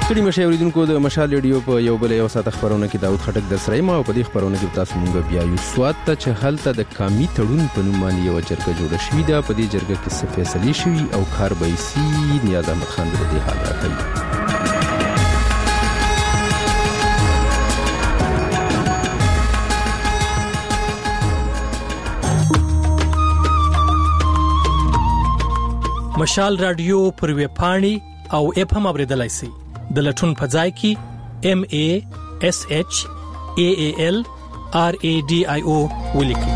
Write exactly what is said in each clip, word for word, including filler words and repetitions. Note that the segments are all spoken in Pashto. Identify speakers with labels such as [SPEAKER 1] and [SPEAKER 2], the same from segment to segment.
[SPEAKER 1] ستړي مشه اوریدونکو د مشال ریډیو په یو بل یو ساعت خبرونه کې داود خټک د سرای ما په دې خبرونه کې تاسو مونږ بیا یو سواد ته چې هلته د کامی تړون په نوم باندې یو جرګه جوړه شوې ده. په دې جرګه کې څه فیصلې شوي او کار به سي نیاز احمد خان د دې حال راکوي.
[SPEAKER 2] مشال رادیو پر وی پاڼي او اپ هم اوریدلای شئ. د لټون په ځای کې M A S H A A L R A D I O ولیکئ.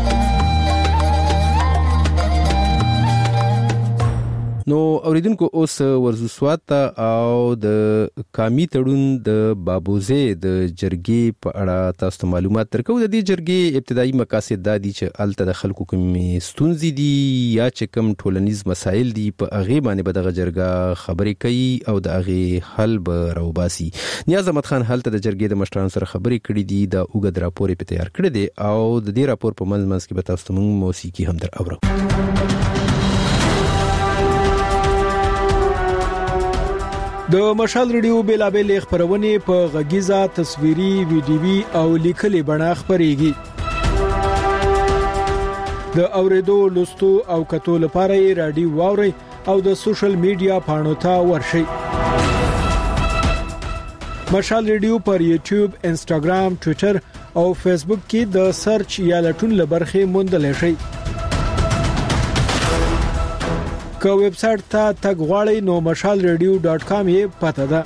[SPEAKER 1] نو اوریدونکو اوس ورزو سوات او د کامی تړون د بابوزه د جرګې په اړه تاسو معلومات درکو. د دې جرګې ابتدایي مقاصد دا دي چې الته د خلکو کومې ستونزې دي یا چې کوم ټولنیز مسایل دي په هغه باندې به دغه جرګه خبرې کوي او د هغه حل به راوباسي. نیاز احمد خان هلته د جرګې د مشرانو سره خبرې کړې دي. د اوګد راپور په تیار کړی دی او د دې راپور په منځ منځ کې به تاسو موږ موسیقي هم در اورو.
[SPEAKER 3] د مشال ریډیو بیلابل خبرونه په غږیزه تصویري ویډیوي او لیکلي بڼه خبريږي. د اوریدو لوستو او کتو لپاره رادیو واوري او د سوشل میډیا پاڼو ته ورشئ. مشال ریډیو پر یوټیوب، انسټاګرام، ټوئیټر او فیسبوک کې د سرچ یا لټون لبرخه موندل شئ. که ویب سټ ته تګ غواړئ نو مشال ریډیو ډاټ کام یې پته ده.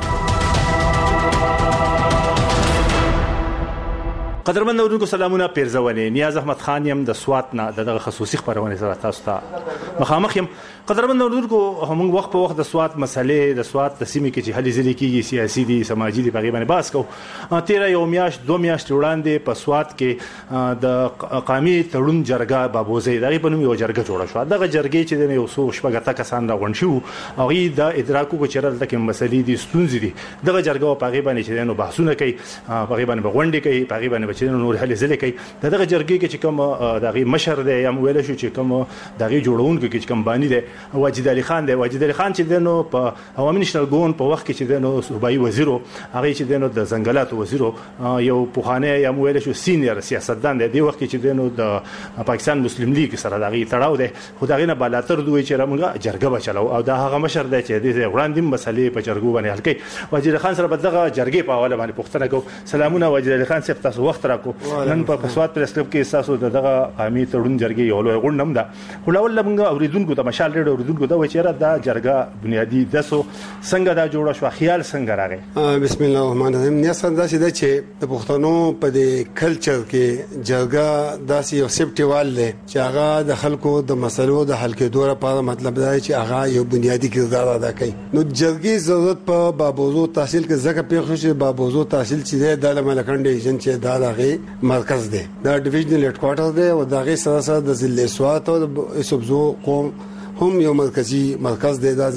[SPEAKER 4] قدرمن اورونکو سلامونه، پیرزوانه نیاز احمد خان يم د سوات نه دغه خصوصي خبرونه سره تاسو ته مخامخ يم. قدرمن اورونکو هم وخت په وخت د سوات مسلې د سوات د سیمې کې چې هلي ځلې کېږي سیاسي دي سماجي دي په غیبه باندې باس کو. تیرا یو میاش دو میاش وړاندې په سوات کې د قامي تړون جرګه بابوزه دغه په نوم یو جرګه جوړه شو. دغه جرګې چې د یو څو شپږه کسان راغون شو او غي د ادراکو کو چرته کې مسلې دي ستونزې دي. دغه جرګه په غیبه باندې چې نو بحثونه کوي په غیبه باندې غونډې کوي په غیبه باندې چې نور هلي ځلې کوي. دغه جرګې کې چې کوم دغه مشر دی یا ویل شو چې کوم دغه جوړونکو کې کوم بانی دی واجد علي خان دی. واجد علي خان چې دنو په عوامي نشنل ګون په وخت کې چې دنو صوبایي وزیرو هغه چې دنو د ځنګلاتو وزیرو یو پوخانه یا ویل شو سینیئر سیاستدان دی. د وخت کې چې دنو د پاکستان مسلم لیگ سره دغه تړاو دی خدای نه بالاتر دوی چې موږ جرګه بچلو او دا هغه مشر دی چې د وړاندې مسلې په جرګو باندې حل کوي. واجد علي خان سره په دغه جرګې په حواله باندې پوښتنه کو. سلامونه واجد علي خان صاحب، تاسو وخت راکو. نن په سوات پریس کلب کې تاسو دغه قامي تړون جرګې یو لوی غونډه ده. خلاول موږ اوریدونکو ته مشال ریډیو اوریدونکو ته وایي چې دا جرګه بنیادی دسو څنګه دا جوړه شو، خیال څنګه راغی؟
[SPEAKER 5] بسم الله الرحمن الرحیم. نیاز دا چې د چې د پښتنو په دې کلچر کې جرګه داسې یو سیفټیوال دی چې هغه د خلکو د مسلو د حل کېدو لپاره مطلب دا چې هغه یو بنیادی کردار ادا کوي. نو جرګې ضرورت په بابوزو تحصیل کې ځکه پیښ شو چې بابوزو تحصیل چې د ملکند ډیویژن چې دا هغه مرکز دی، دا ډیویژنل هډ کوارټر دی او دا غي سره سره د ضلع سوات او سبزو قوم هم یو مرکزی مرکز دی. دا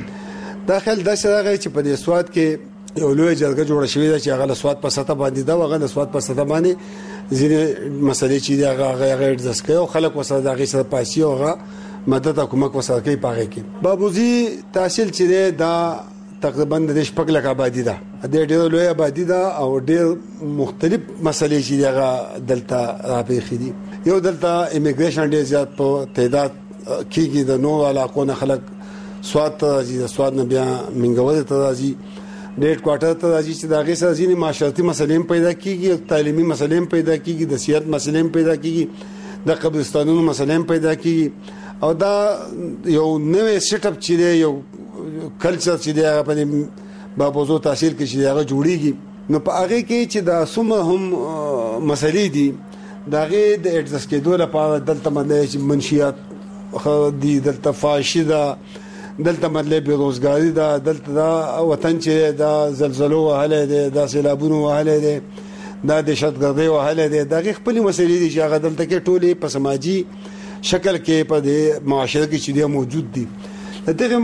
[SPEAKER 5] داخل د شراغه چې په دې سواد کې یو لوی جرګه جوړه شوې ده چې هغه له سواد په سطح باندې دا هغه له سواد په سطح باندې ځینې مسلې چې دا هغه غیر ځسکه او خلک وسره دغه سره پاسي او هغه مدد حکومت وسره کوي پاره کې. بابوزي تحصیل چې دا تقریبا د شپږ لک آبادی ده، د ډېر لوی آبادی ده او ډېر مختلف مسلې چې هغه دلته راپېخې دي. یو دلته ایمیګریشن ډېر زیات په تعداد کېږي، د نو علاقو نه خلک سواد ته راځي، د سواد نه بیا منګول ته راځي، ډېر کوارټر ته راځي چې دا غي سره ځینې معاشرتي مسلې پیدا کیږي، تعلیمي مسلې پیدا کیږي، د صحت مسلې پیدا کیږي، د قبرستانونو مسلې پیدا کیږي. او دا یو نوې سیټ اپ چې دی، یو کلچر چې دی هغه په بابوزو تحصیل کې چې هغه جوړیږي. نو په هغه کې چې دا څومره هم مسلې دي دا غي د اډجسټ کېدو لپاره دلته باندې منشيات دي، دلته فاشي ده، دلته مطلب بیروزګاری ده، دلته دا وطن چې دا زلزلو وهله ده، دا سیلابونو وهله ده، دا دهشتګردي وهله ده. دا غي خپل مسلې دي چې هغه دلته کې ټولې په سماجی شکل کې په دې معاشره کې چې دی موجود دي. دغه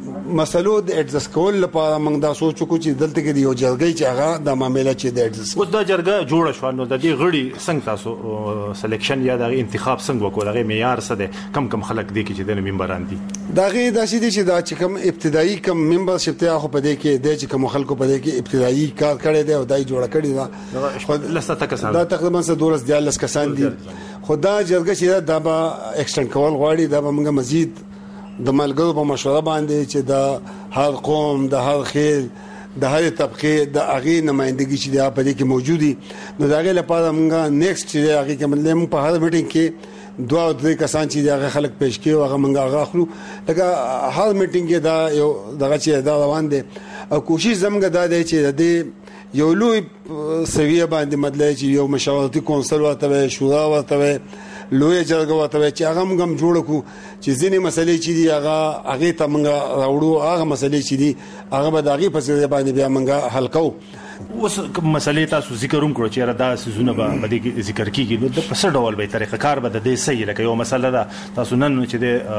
[SPEAKER 5] مسلو د اډجست کول لپاره موږ دا سوچ وکړو چې دلته کې یو جرګې چې هغه د معاملې چې د اډجست
[SPEAKER 4] اوس دا جرګه جوړه شو نو د دې غړي څنګه تاسو سلیکشن یا د انتخاب څنګه وکړو هغه معیار څه دی کم کم خلک دي چې د ممبران دي
[SPEAKER 5] دا غي د سې چې دا چې کم ابتدایي کم ممبرشپ ته خو په دې کې د چې کم خلکو په دې کې ابتدایي کار کړی دی او دای جوړه کړی دا
[SPEAKER 4] خو لسته تکسان
[SPEAKER 5] دا تقریبا دولس دیالس کسان دي خدا جرګه چې دا به ایکسټند کول غواړي دا به موږ مزید د ملګرو په مشوره باندې چې د هر قوم د هر خیل د هر طبقه د اغي نمائندګي چې د په دې کې موجودي نو دا غي لپاره موږ نیکسټ چې اغي کې مطلب په هر میټینګ کې دوه او درې کسان چې هغه خلک پېښ کړي هغه موږ هغه اخلو لکه هر میټینګ کې دا یو دغه چې دا روان دي او کوشش زموږ دا دی چې د یو لوی سویه باندې مطلب چې یو مشاورتي کونسل ورته شورا ورته لوی جرګه ورته چې هغه موږ جوړ کو چې ځینې مسلې چې دی هغه هغه ته موږ راوړو هغه مسلې چې دی هغه به دغه په ځای باندې بیا موږ حل کوو
[SPEAKER 4] اوس مسلې تاسو ذکر هم کړو چې را دا سيزونه به د ذکر کیږي نو د پس ډول به طریقه کار به د دې صحیح لکه یو مسله ده تاسو نن چې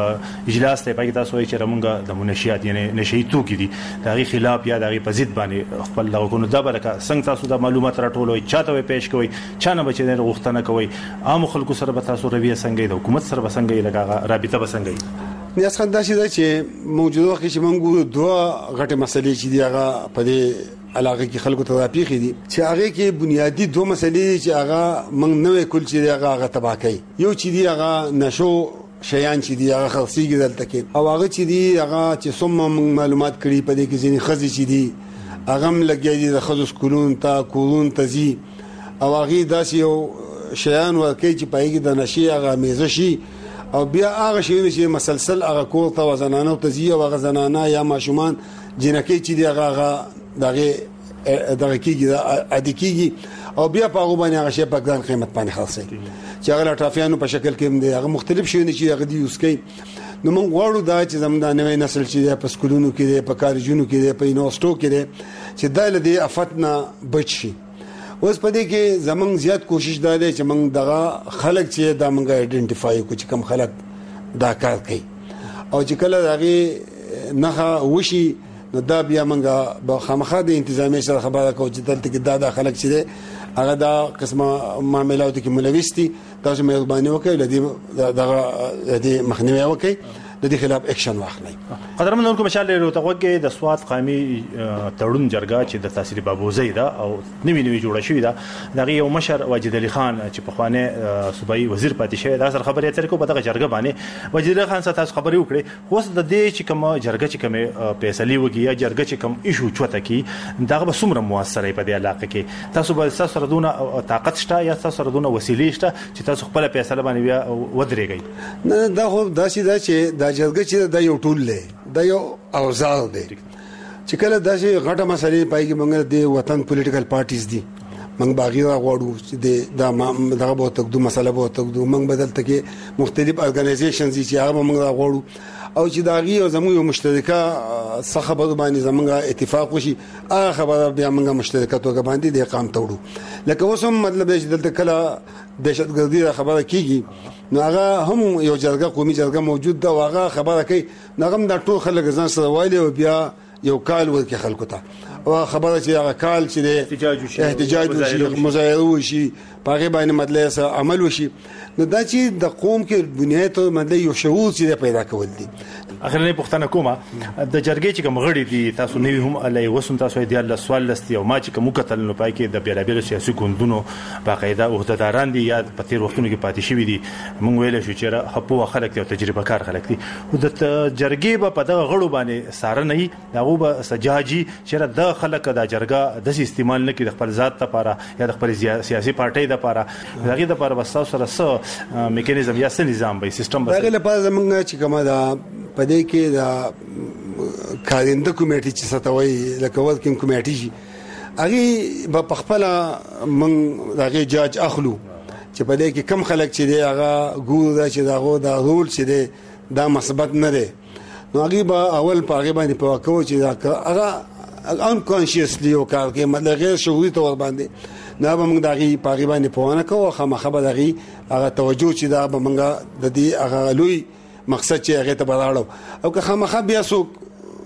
[SPEAKER 4] د اجلاس ته پای تاسو چې رمونګه د منشيات یعنی نشي توکي دي دغه خلاف یا دغه پزید باندې خپل لغونو د برکه څنګه تاسو د معلومات راټولوي چاته پېښ کوي چانه بچی نه غوښتنه کوي عام خلکو سره به تاسو رویه څنګه د حکومت سره به څنګه لګا رابطه به څنګه
[SPEAKER 5] نیاز خان دا چې موجوده وخت چې موږ دوه غټه مسلې چې دی هغه په دې علاقه کې خلکو ته راپیخي دي چې هغه کې بنیادی دوه مسلې چې هغه موږ نوې کول چې هغه هغه تباہ کوي یو چې دی هغه نشو شیان چې دی هغه خاصيږي دلته کې او هغه چې دی هغه چې څومره معلومات کړي په دې کې ځینې خزي چې دی هغه هم لګي دي د خزو سکولون ته کولون تزي او هغه داسې یو شیان ورکې چې پایږي د نشي هغه میزه شي او بیا هغه شی چې مسلسل هغه کور ته وزنانه تزي او هغه زنانه یا ماشومان جنکې چې دی هغه دغه دغه کیږي عادي کیږي او بیا په هغه باندې هغه شی په ګران قیمت باندې خلاصي چې هغه ټافیانو په شکل کې دی هغه مختلف شي چې هغه دی اوس کوي نو موږ غواړو دا چې زموږ د نوې نسل چې په سکولونو کې دی په کالجونو کې دی په یونیورسيټو کې دی چې دا لدی افتنا بچي اوس په دې کې زموږ زیات کوشش دا دی چې موږ دغه خلک چې دا موږ ایڈنټیفای کو چې کم خلک دا کار کوي او چې کله هغه نه وشي نو دا بیا موږ به خامخا د انتظامی سره خبره کوو چې دلته کې دا د خلک چې هغه دا قسمه معاملات کې ملوث دي تاسو مهرباني وکړئ لدی دغه د مخنیوي وکړئ د دې خلاف اکشن واخلئ.
[SPEAKER 4] قدرمن نور کوم مشال له توګه د سواد قومي تړون جرګه چې د تحصیل بابوزي دا او نوی نوی جوړه شوې ده دغه یو مشر واجد علي خان چې په خوانه صوبایي وزیر پاتې شوی دا سره خبرې اترې کو په دغه جرګه باندې واجد علي خان سره تاسو خبرې وکړې اوس د دې چې کوم جرګه چې کوم فیصله وږي یا جرګه چې کوم ایشو چوته کی دغه به څومره موثره په دې علاقه کې تاسو به تاسو سره دونه طاقت شته یا تاسو سره دونه وسیلې شته چې تاسو خپل فیصله باندې ودرېږئ.
[SPEAKER 5] نه دا خو داسې دا چې جرګه چې د یو ټول له د یو اوزار دی چې کله داسې غټه مسلې پایږي موږ د وطن پولیټیکل پارټیز دي موږ باغی غواړو چې د دغه به تکدو مسله به تکدو موږ بدلته کې مختلف ارګنایزیشنز چې هغه موږ غواړو او چې داغي او زموږ یو مشترکه څه خبره باندې زموږ اتفاق وشي هغه خبره بیا موږ مشترکه توګه باندې د اقام توړو لکه اوس هم مطلب چې دلته کله دهشتګردي خبره کیږي نو هغه هم یو جرګه قومي جرګه موجود ده هغه خبره کوي نغم د ټول خلک ځان سره وایي او بیا یو کال ورکه خلکو ته او خبره چې هغه کال چې
[SPEAKER 4] احتجاج وشي
[SPEAKER 5] احتجاج وشي مظاهره وشي پاغه باندې مطلب عمل وشي نو دا چې د قوم کې بنیاد ته مطلب یو شعور چې پیدا کول دي.
[SPEAKER 4] اخرنه پښتنه کومه د جرګې چې کوم غړي دي تاسو نوی هم علي وسم تاسو دی الله سوال لستي او ما چې کوم کتل نو پای کې د بیلابل سیاسي ګوندونو باقاعده عہدهداران دي یا په تیر وختونو کې پاتې شوی دي مونږ ویل شو چې حقوق خلک او تجربه کار خلک دي او د جرګې په دغه غړو باندې ساره نه دغه به سجاجي چې د خلک د جرګه د استعمال نه کې د خپل ذات لپاره یا د خپل سیاسي پارټي لپاره دغه لپاره بس تاسو سره میکانیزم یا نظام به سیستم
[SPEAKER 5] به دغه لپاره زمونږ چې کومه دا پدې کې دا کارنده کمیټه چې ستوي لکه ورکینګ کمیټه شي هغه په خپل من دغه جاج اخلو چې پدې کې کم خلک چې دی هغه ګور دا چې داغه دا رول چې دی دا مثبت نه دی نو هغه به اول په هغه باندې په واکو چې دا هغه انکانشیسلی او کار کې مطلب غیر شعوري تور باندې نه به موږ دغه په هغه باندې پوهانه کوو خامخا به دغه هغه توجه چې دا به موږ د دې هغه لوی مقصد چې هغه ته براړو او که خامخا بیا څوک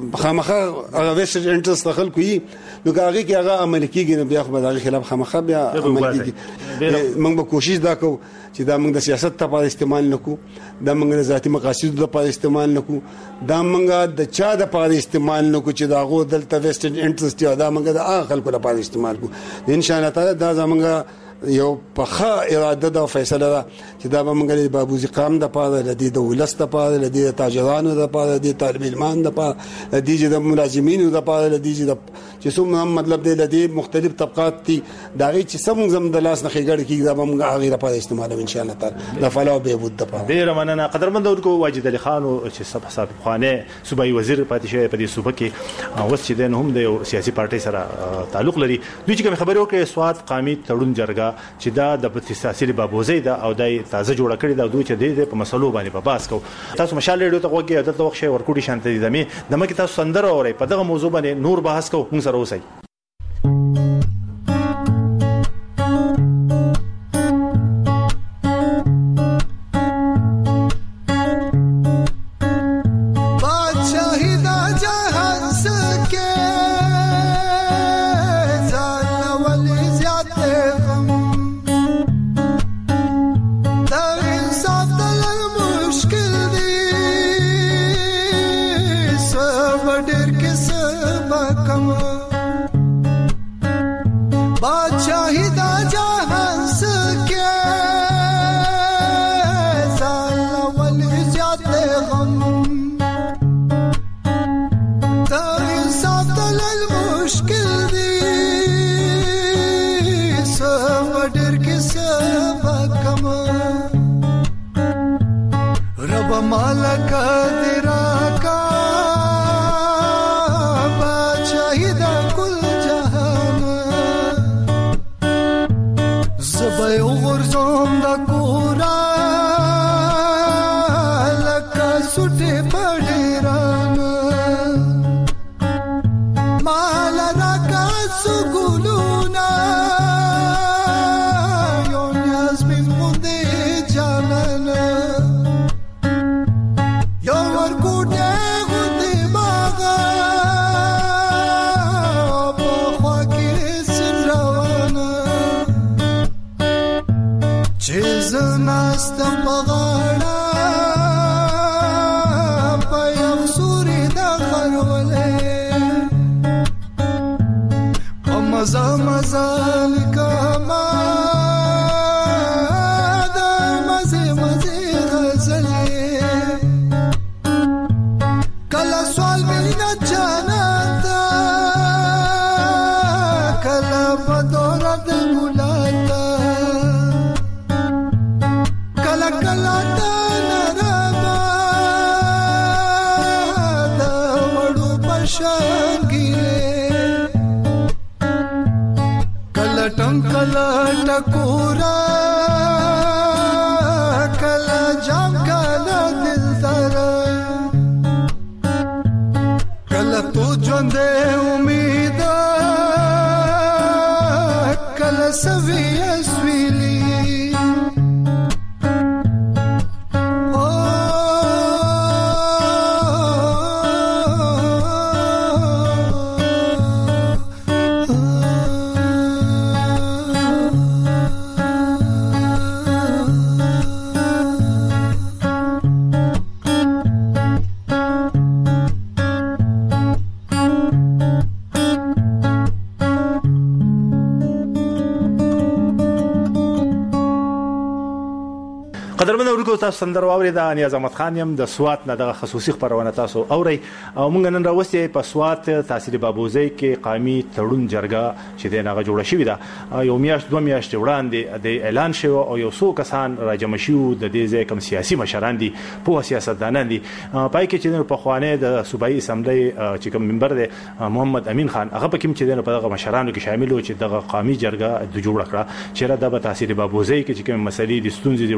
[SPEAKER 5] خامخا هغه ویسټ انټرست خلکو یي نو هغه کې هغه عمل کیږي نو بیا خو به هغه خلاف خامخا بیا عمل کیږي. موږ به کوشش دا کوو چې دا موږ د سیاست لپاره استعمال نکو، دا موږ د ذاتي مقاصد لپاره استعمال نکو، دا موږ د چا د لپاره استعمال نکو چې دا غو دلته ویسټ انټرست یا دا موږ د هغه خلکو لپاره استعمال کو. ان شاء الله تعالی دا زموږ یو پخه اراده ده او فیصله ده چې دا به موږ د بابوزي قام د پاره د دې د ولس د پاره د دې د تاجرانو د پاره د طالب علمان د پاره د دې د ملازمینو د پاره د دې د چې څومره مطلب دی د دې مختلف طبقات دي دا غي چې سم زم د لاس نه خېګړ کیږي دا به موږ هغه لپاره استعمال ان شاء الله تعالی د فلاح او بهبود د پاره.
[SPEAKER 4] ډیر مننه قدرمن ورکو واجد علي خان چې سب حساب خانه صوبایي وزیر پاتې شوی په دې صوبه کې اوس چې د هم د یو سیاسي پارټي سره تعلق لري. دوی چې خبرو کې سواد قامي تړون جرګه چې دا د پتیساسي بابوزي دا او د تازه جوړ کړی دا دوی چې د په مسلو باندې په باس کو. تاسو مشال ریډیو ته وګورئ د وخت شی ورکوټي شانته دي دمه دمه کې تاسو سندره اورئ په دغه موضوع باندې نور بحث کو موږ سره اوسئ. قدرمن اورګو تاسو سندره واوري دا نیاز احمد خان يم د سوات نه د خصوصي خبرونه تاسو اوري او موږ نن راوستي په سوات تحصیل بابوزي کې قامي تړون جرګه چې د نغه جوړه شوې ده یو میاشت دوه میاشتې وړاندې د اعلان شو او یو څو کسان راجم شو د دې ځای کوم سیاسي مشران دي په سیاستدانان دي پای کې چې په خوانه د صوبایي اسمبلی چې کوم منبر دی محمد امین خان هغه په کوم چې د مشرانو کې شامل و چې د قامي جرګه د جوړ کړه چې را د تحصیل بابوزي کې چې کوم مسلې د ستونزې وړاندې ذکر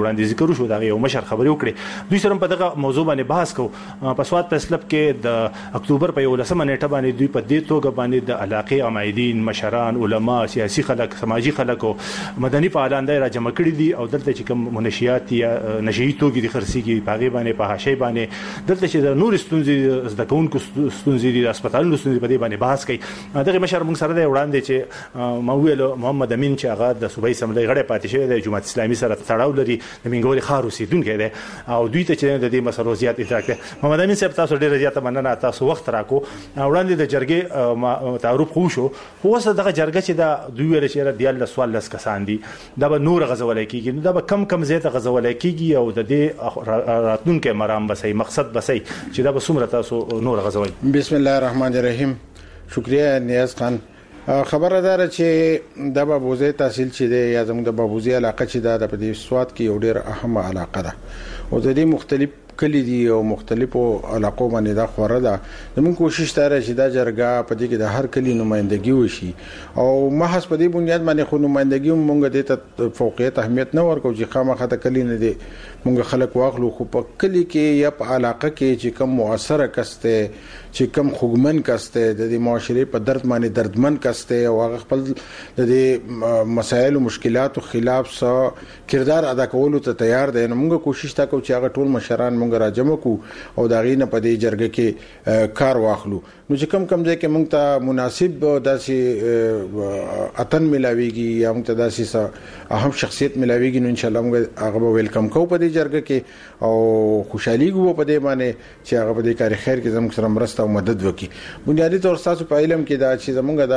[SPEAKER 4] شروع شو دا یو مشر خبرې وکړي دوی سره په دغه موضوع باندې بحث کو په سواد پریس کلب کې د اکتوبر په یولسمه نیټه باندې دوی په دې توګه باندې د علاقې عمایدین مشران علما سیاسي خلک سماجی خلک او مدني فعالان را جمع کړي دي او دلته چې کوم منشیات یا نشئی توګي د خرسيږي پاغي باندې په حاشیه باندې دلته چې د نور ستونزې زده کوونکو ستونزې د هسپتالونو ستونزې په دې باندې بحث کوي دغه مشر موږ سره د وړاندې چې ما ویل محمد امین چې هغه د صوبایي اسمبلی غړی پاتې شوی د جماعت اسلامي سره تړاو لري د منګوري خار اوسیدونکی دی او دوی ته چې د دې مسلو زیات ادراک دی محمد امین صاحب تاسو ډیره زیاته مننه تاسو وخت راکو وړاندې د جرګې تعارف خو شو خو اوس دغه جرګه چې دا دوی ویل چې د یال سوال لس کسان دي دا به نور غزول کیږي دا به کم کم زیاته غزول کیږي او د دې راتلونکو مرام بسې مقصد بسې چې دا به څومره تاسو نور غزوي.
[SPEAKER 6] بسم الله الرحمن الرحیم. شکریہ نیاز خان. خبره دار چې د بابوزي تحصیل چې د یا زموږ د بابوزي علاقه چې دا د پدې سواد کې یو ډېر اهمه علاقه ده او د دې مختلف کلی دي او مختلفو علاقو باندې دا خوره ده. زموږ کوشش دا چې دا جرګه په دې کې د هر کلی نمائندګي وشي او محض په دې بنیاد باندې خو نمائندګي مونږ د ته فوقیت اهمیت نه ورکو چې خامخا ته کلی نه دي مونږ خلک واخلو خو په کلی کې یا په علاقه کې چې کم مؤثره کسته چې کم خوګمن کسته د دې معاشري په درد باندې دردمن کسته او هغه خپل د دې مسایل او مشکلاتو خلاف سره کردار ادا کولو ته تیار دي. مونږ کوشش تا کوو چې هغه ټول مشران مونږ راجمع کو او دا غینه په دې جرګه کې کار واخلو. نو چې کم کم ځای کې مونږ ته مناسب داسې اتن ملاويږي یا مونږ ته داسې اهم شخصیت ملاويږي نو ان شاء الله مونږ هغه ویلکم کوو په دې جرګه کې او خوشحالي کوو په دې باندې چې هغه په دې کار خیر کې زموږ سره مرسته او مدد وکړي. بنیادی طور تاسو په علم کې دا چې زموږ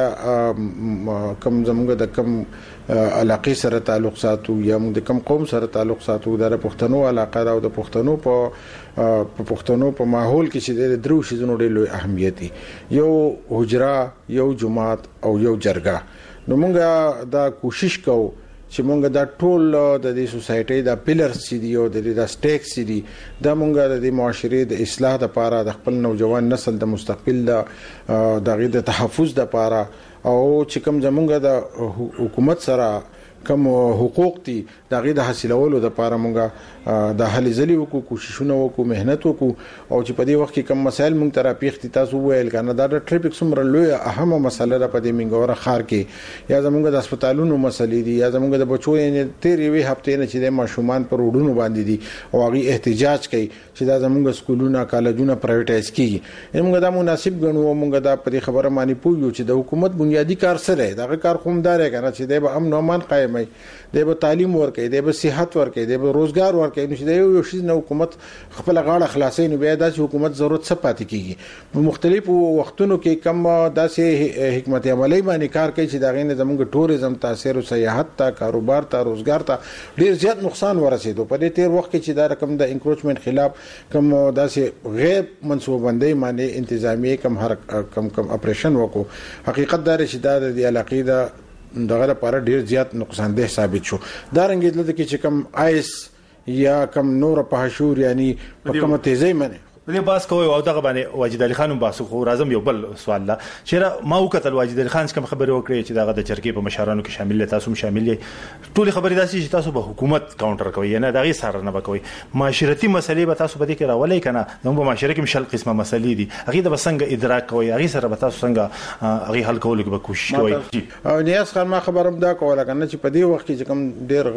[SPEAKER 6] دا کم زموږ د کم علاقې سره تعلق ساتو یا موږ د کم قوم سره تعلق ساتو د پښتنو علاقه او د پښتنو په په پښتنو په ماحول کې چې د درو شیزونو ډېر لوی اهمیت دی. یو حجره یو جماعت او یو جرګه. نو موږ دا کوشش کوو چې مونږ دا ټول د دې سوسایټي دا پیلرز چې دی او د دې دا سټیکس چې دی دا مونږ د معاشري د اصلاح لپاره د خپل نوجوان نسل د مستقبل د غیر د تحفظ لپاره او چې کوم زمونږ د حکومت سره کوم حقوق دي د غیر د حاصلولو لپاره مونږه د هلي ځلې وکړو کوششونه وکړو مهنت وکړو او چې په دې وخت کې کوم مسایل مونږ ته راپیښتي تاسو ویل کنه دا د ټریفیک څومره لوی اهمه مسله ده په دې منګوره ښار کې یا زمونږ د هسپتالونو مسلې دي یا زمونږ د بچو یې تیرې وی هفته نه چې د ماشومان پر وډونو باندې دي او هغه احتجاج کوي چې دا زمونږ سکولونه کالجونه پرایویټایز کیږي. موږ دا مناسب ګڼو موږ دا په خبره مانی پویو چې د حکومت بنیادی کار سره دا کار خومدار کنه چې د امن او امان قائم وي د تعلیم ورکړي د صحت ورکړي د روزګار ورکړي نو چې د یو شي نو حکومت خپل غاړه خلاصې نو بیا د حکومت ضرورت څه پاتې کیږي. په مختلفو وختونو کې کم داسې حکمت عملی باندې کار کوي چې دا غینه زموږ ټوریزم تاثیر او سیاحت ته کاروبار ته روزګار ته ډیر زیات نقصان ورسېدو. په دې تیر وخت کې چې دا رقم د انکروچمنت خلاف کم داسې غیر منصوبندۍ باندې انتظامی کم هر کم کم اپریشن وکړو حقیقت دا چې دا د علاقې دا دغه لپاره ډیر زیات نقصان ده ثابت شو. دا رنګ دلته کې چې کم آیس یا کم نور په حشور یعنی په کومه تیزی باندې
[SPEAKER 4] دې باس کوي او دغه باندې واجد علي خان باسو خو راځم یو بل سوال لا چیرې ما وکتل واجد علي خان کوم خبرې وکړي چې دغه د چرګې په مشرانو کې شامل تاسو هم شامل یې ټول خبرې داسې چې تاسو به حکومت کاونټر کوي نه دغه سره نه وکوي معاشرتي مسلې به تاسو به دې کې راولې کنه نو په معاشره کې مشل قسمه مسلې دي هغه د بسنګ ادراک کوي هغه سره به تاسو څنګه هغه حل کولو کې به کوشش کوي.
[SPEAKER 6] او نیاز خان ما خبرم دا کوله کنه چې په دې وخت کې چې کوم ډیر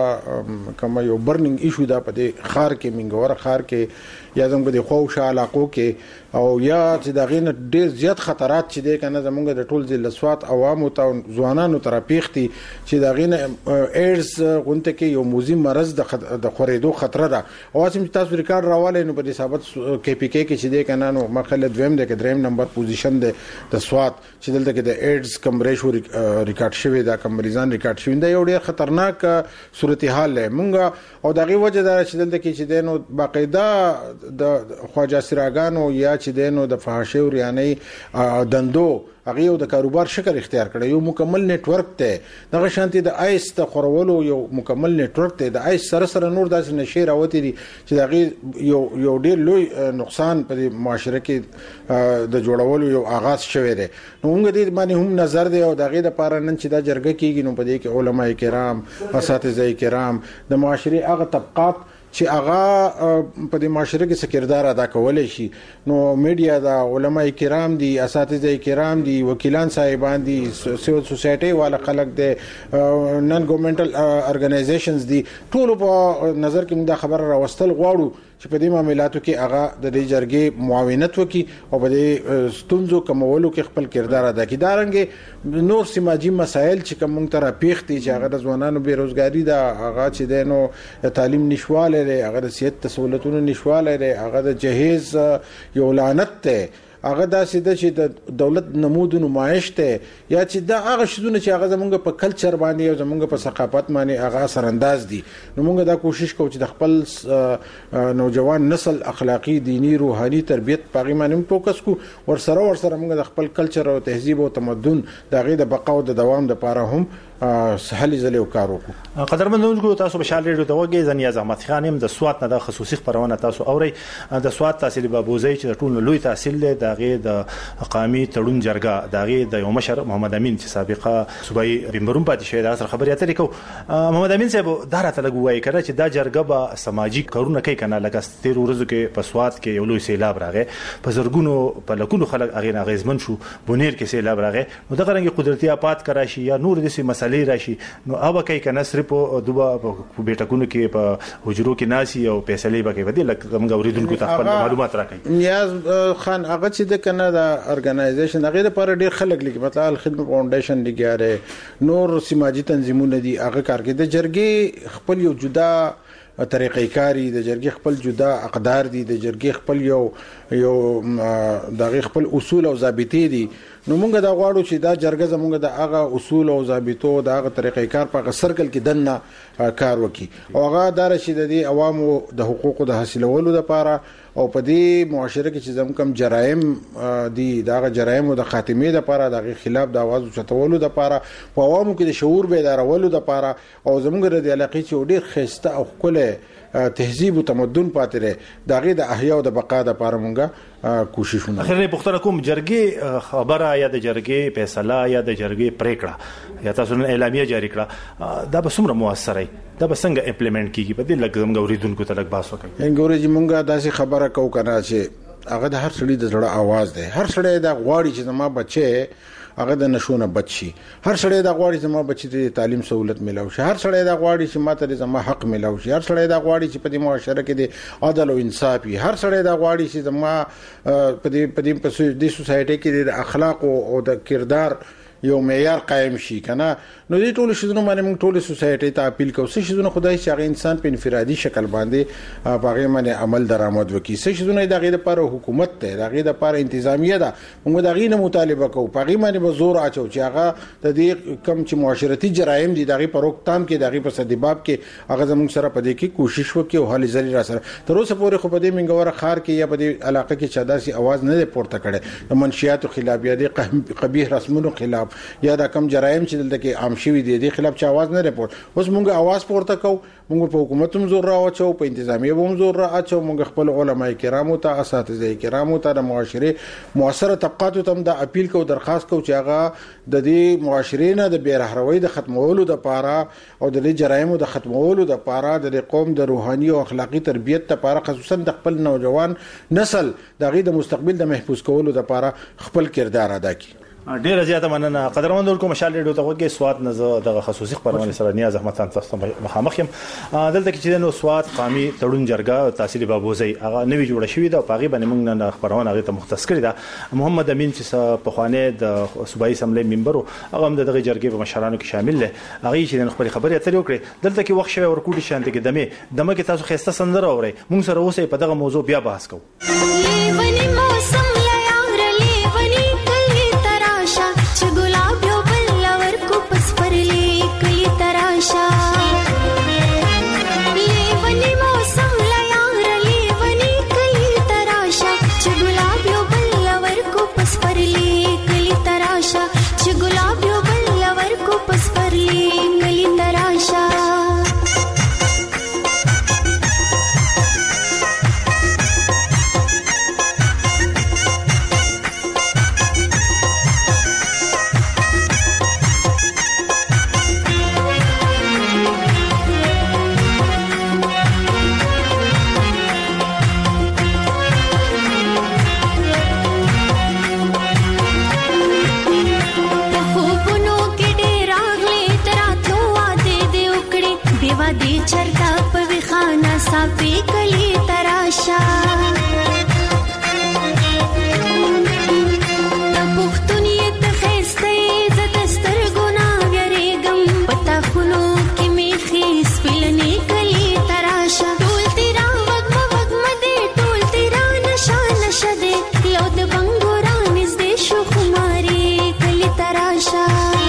[SPEAKER 6] غټه کوم یو برننګ ایشو دا په دې خار کې منګور خار کې یا زموږ د خوښه علاقو کې او یا چې دا غینه ډیر زیات خطرات چې دی کنه زموږ د ټول ځل لسوات عوامو ته ځوانانو تر پیښتي چې دا غینه ایډز غونته کې یو موزي مرز د خورېدو خطر ده او چې تاسو ریکارډ راواله نو په حسابت کې پی کې کې چې دی کنه نو مخله دویم د دریم نمبر پوزیشن ده د سوات چې دلته کې د ایډز کم ریشو ریکارډ شوی دا کم مریضان ریکارډ شوی دا یو ډیر خطرناک صورتحال دی. مونږ او دغه وجه دا چې دلته کې چې دی نو باقاعده د خواجه سراګانو یا چې دینو د فحاشۍ او ریانۍ دندو هغه یو د کاروبار شکل اختیار کړی یو مکمل نتورک ته دغه شانتي د آیس ته خورولو یو مکمل نتورک ته د آیس سره سره نور داسې نشي راوتی دي چې دغه یو یو ډیر لوی نقصان په معاشره کې د جوړولو یو آغاز شوی دی نو موږ دې باندې هم نظر دی او دغه د پاره نن چې دا جرګه کیږي نو په دې کې علما کرام اساتذه کرام د معاشري هغه طبقات چې هغه په د معاشره کې څه کردار ادا کولای شي نو میډیا دا علما کرام دي اساتذه کرام دي وکیلان صاحبان دي سیول سوسایټي والا خلک دي نن ګورنمنټل ارګنایزیشنز دي ټول په نظر کې موږ دا خبر راوستل غواړو چې په دې معاملاتو کې هغه د دې جرګې معاونت وکړي او په دې ستونزو کمولو کې خپل کردار ادا کړي دا رنګ نور سماجی مسایل چې کوم تر پیښتي چې هغه د ځوانانو بیروزګاری دا هغه چې دینو تعلیم نشواله لري هغه د صحت سہولتونو نشواله لري هغه د جهیز یو لعنت ته هغه داسې د چې د دولت نمود نمایش ته یا چې دا هغه شذونه چې هغه زمونږ په کلچر باندې او زمونږ په ثقافت باندې هغه اثر انداز دي نو موږ دا کوشش کوو چې د خپل نوجوان نسل اخلاقی دینی روحاني تربیت پاغي باندې فوکس کو ورسره ورسره موږ د خپل کلچر او تهذیب او تمدن د غي د بقا او د دوام لپاره هم سهلي زلي وکړو
[SPEAKER 4] قدرمنونکو تاسو بشال ریډیو ته وګورئ زنی احمد خان يم د سوات نه د خصوصي خبرونه تاسو اورئ د سوات تحصیل بابوزي چې ټول لوی تحصیل د غي د قومي تړون جرګه د غي د یو مشر محمد امین چې سابقه صوبایي بمبروم پاتې شوی د اثر خبري اترې کو محمد امین صاحب دارته لګوي کړه چې دا جرګه به سماجی کارونه کوي کنه لکه تیر ورځو کې په سوات کې یو لوی سیلاب راغی په زرګونو په لکونو خلک اغه ناغزمن شو بونیر کې سیلاب راغی نو دغه رنګ قدرتي آفات کراشي یا نور د مسلې راشي نو اوبه کوي کنه صرف دوبه په بیٹکونو کې په حجرو کې ناسي او فیصله به کوي ودی لکه موږ اوریدونکو ته خپل معلومات راکړي
[SPEAKER 6] نیاز خان هغه چې د کنه دا ارګنایزیشن هغه لپاره ډیر خلک لګي مطلب خدمت فاونډیشن لګیاره نور سماجی تنظیمونه دي هغه کار کوي د جرګې خپل یو جدا طریقې کاری د جرګې خپل جدا اقدار دي د جرګې خپل یو یو دغه خپل اصول او ضابطې دي نو موږ دا غواړو چې دا جرګه زموږ د هغه اصول او ضابطو د هغه طریقې کار په سرکل کې دنه کار وکړي او هغه دار شي د عوامو د حقوقو د حاصلولو لپاره او په دې معاشره کې چې زموږ کم جرایم دي دا جرایم د خاتمه لپاره د خلاف د आवाज چتولو لپاره په عوامو کې د شعور بیدارولو لپاره او زموږ د علاقې چې ډیر خسته او خپل تهذیب او تمدن پاتې لري دغه د احیا او د بقا د لپاره مونږه کوششونه
[SPEAKER 4] اخر پختره کوم جرګي خبره یا د جرګي فیصله یا د جرګي پریکړه یا تاسو نن اعلامیه جاری کړه دا به څومره موثره دا به څنګه امپلیمنٹ کیږي په دې لګ زموږ اوریدونکو ته لګ باس وکړي
[SPEAKER 6] انګوري چې مونږه داسې خبره کوو کنه چې هغه د هر سړي د زړه आवाज دی هر سړی دا غواړي چې زما بچي هغه د نشونه بچي هر سړی دا غواړي چې ما بچي ته تعلیم سہولت ملو شي هر سړی دا غواړي چې ما ته زما حق ملو شي هر سړی دا غواړي چې په دې معاشره کې د عدل او انصاف وي هر سړی دا غواړي چې زما په دې په دې سوسایټي کې د اخلاق او د کردار یو معیار قائم شي کنه نو دې ټول شذونه باندې موږ ټول سوسایټي ته اپیل کوو چې شذونه خدای چې هغه انسان په انفرادي شکل باندې هغه باندې عمل درآمد وکړي چې شذونه دغه لپاره حکومت ته دغه لپاره انتظامیه ده موږ دغه نه مطالبه کوو هغه باندې به زور اچو چې هغه د دې کم چې معاشرتي جرایم دي دغه پر روکتام کې دغه په صدباب کې هغه زموږ سره په دې کې کوشش وکړي او حل زری را سره تر اوسه پورې خو په دې منګوره خار کې یا په دې علاقې کې چاداسي आवाज نه پورته کړي د منشيات خلاف یا د قبیح رسمونو خلاف یا دا کم جرایم چې دلته کې عام شوي دي د خلاف چا आवाज نه رپورټ اوس مونږه आवाज پورته کوو مونږ په حکومت هم زور راوچو په انتظامیه هم زور راوچو مونږ خپل علماء کرامو ته اساتذه کرامو ته د معاشره موثره طبقاتو ته د اپیل کو درخواست کو چې هغه د دې معاشره نه د بیرحروي د ختمولو د پاره او د جرایمو د ختمولو د پاره د قوم د روحاني او اخلاقی تربیت لپاره خصوصا د خپل نوجوان نسل دغه د مستقبل د محفوظ کولو لپاره خپل کردار ادا کړي
[SPEAKER 4] ډیر زیاته مننه قدرمنو کوم مشال ریډیو ته وګورئ سواد نه د خصوصي خبرونه سره نیاز احمد خان تاسو مخامخ يم دلته کې چې نو سواد قومي تړون جرګه تحصیل بابوزي هغه نوی جوړه شوې ده په هغه باندې موږ نه خبرونه هغه ته مختص کړی ده محمد امین چې په خوانه د صوبایي اسمبلی ممبر هغه هم دغه جرګې په مشرانو کې شامل دي هغه چې خپل خبرې اترې وکړي دلته کې وخت شوی ورکوټي شانته کې دمه دمه کې تاسو خسته سندره اورئ موږ سره اوسې په دغه موضوع بیا بحث کوو
[SPEAKER 7] लेवनी मौसम लयार लेवनी कली तरा وادي چرتا په وخانه صافي کلی تراشا د پښتونیت خسته عزت سترګونه غریګم پتا خونو کې میخي سپلني کلی تراشا ټول تیرا وګم وګم دې ټول تیرا نشا نشا دې یو د بنګوران دې شو خماري کلی تراشا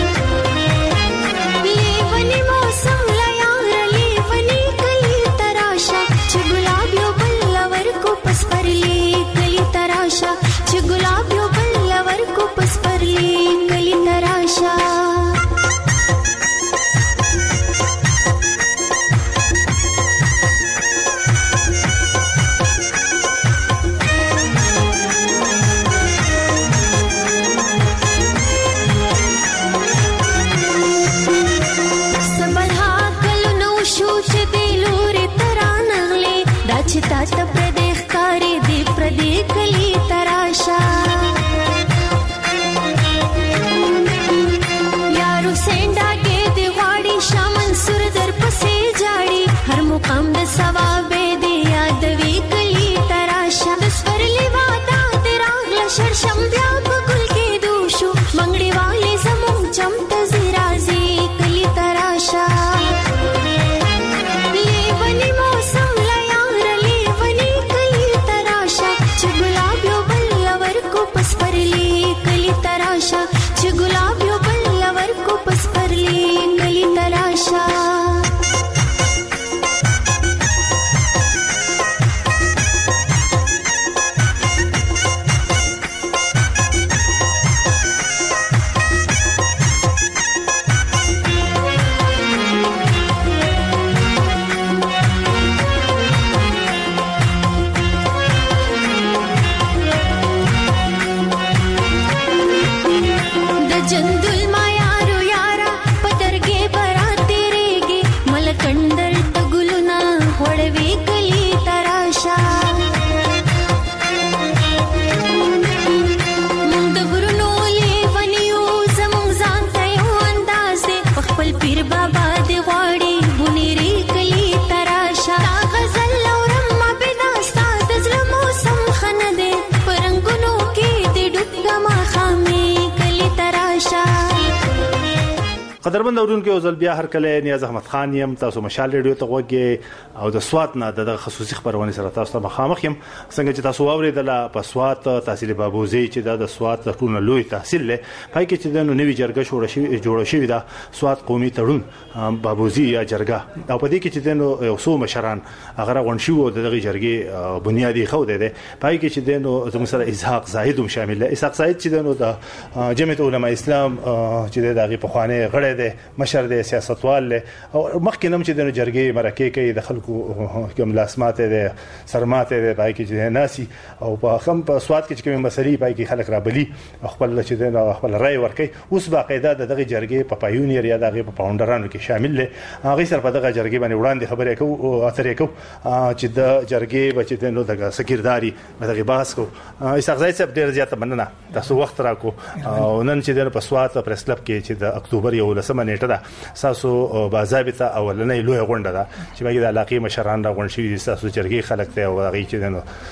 [SPEAKER 4] قدرمن اورونکو او ځل بیا هر کله نیاز احمد خان یم تاسو مشال ریډیو ته وګورئ او د سوات نه د خصوصي خبرونه سره تاسو ته مخامخ یم څنګه چې تاسو واوریدل په سوات تحصیل بابوزي چې د سوات ټول لوی تحصیل له پای کې چې د نوې جرګه جوړه شوې جوړه شوې ده سوات قومي تړون بابوزي یا جرګه او په دې کې چې د یو څو مشران هغه غون شو دغه جرګې بنیادی خو ده پای کې چې د زموږ سره اسحاق زاهد هم شامل ده اسحاق زاهد چې د جمعیت علماء اسلام چې دغه په خوانه غړي ده مشر د سیاستوال او مخکې نم چې د جرګې مرکه کوي د خلکو کوم لاسمات ده سرمات ده پای کې چې ناسي او په خم په سواد کې کوم مسلې پای کې خلک را بلی خپل چې د خپل رائے ورکي اوس باقاعده دغه جرګې په پایونیر یا دغه په پاونډرانو کې شامل دي هغه سره په دغه جرګې باندې وړاندې خبرې کوي او اثر کوي چې د جرګې بچ د نو دغه سکیرداري دغه باس کو اسحاق زاهد صاحب ډیر زیاته مننه تاسو وخت راکو او نن چې د پسوات پریس کلب کې چې د اکتوبر یو لسمه نیټه ده تاسو باضابطه اولنې لوی غونډه ده چې باید د علاقې مشران را غونډ شي تاسو جرګې خلک ته او هغه چې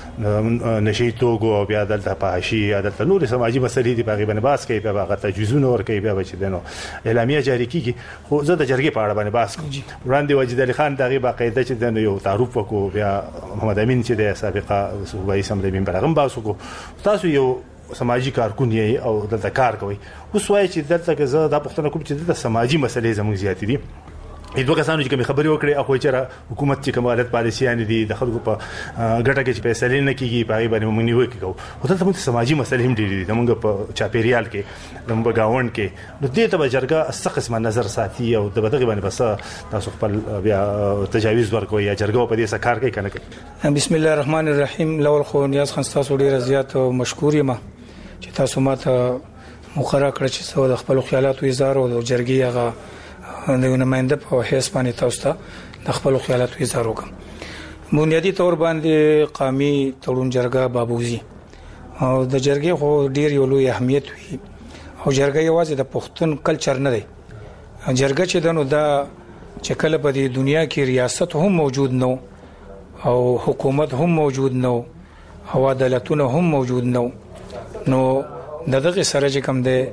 [SPEAKER 4] نو نشي توګو او بیا دلته پاشي دلته نور سماجی مسلې دی باغې باندې باس کوي په هغه تجویزونه ور کوي بیا چې دنو اعلامیه جاری کیږي خو زه د جرګې په اړه باندې باس کوم وړاندې وجد علي خان دغه باقاعده چې دنو یو تعارف وکړو بیا محمد امین چې د سابقه صوبایي اسمبلی ممبر هغه باس وکړو تاسو یو سماجی کارکون یې او دلته کار کوي اوس وایي چې دلته که زه د پښتنو کوم چې د سماجی مسلې زموږ زیات دي دوه کسانو چې کوم خبرې وکړي اخو چې حکومت چې کوم حالت پالیسيان دي د خلکو په ګټه کې چې فیصله نه کیږي په باندې موږ نیوي کوو او ته موږ سماجی مسلې هم ډېری دي موږ په چاپیریال کې د موږ گاوند کې نو دې ته جرګه څه قسمه نظر ساتي او د بدغه باندې بس تاسو خپل بیا تجاویز ورکوي یا جرګه په دې څه کار کوي کنه کوي
[SPEAKER 8] بسم الله الرحمن الرحیم لول خو نیاز خان تاسو ډیر زیات مشکور یم چې تاسو ماته مقرره کړ چې څو د خپل خیالات اظهار او جرګي هغه د نماینده په حیث باندې تاسو ته د خپل خیالات اظهار وکم بنیادی تور باندې قومي تړون جرګه بابوزي او د جرګې خو ډیر یو لوی اهمیت وي او جرګه یوازې د پښتون کلچر نه دی جرګه چې دنو دا چې کله په دې دنیا کې ریاست هم موجود نو او حکومت هم موجود نو او عدالتونه هم موجود نو نو دغه سره چې کوم دی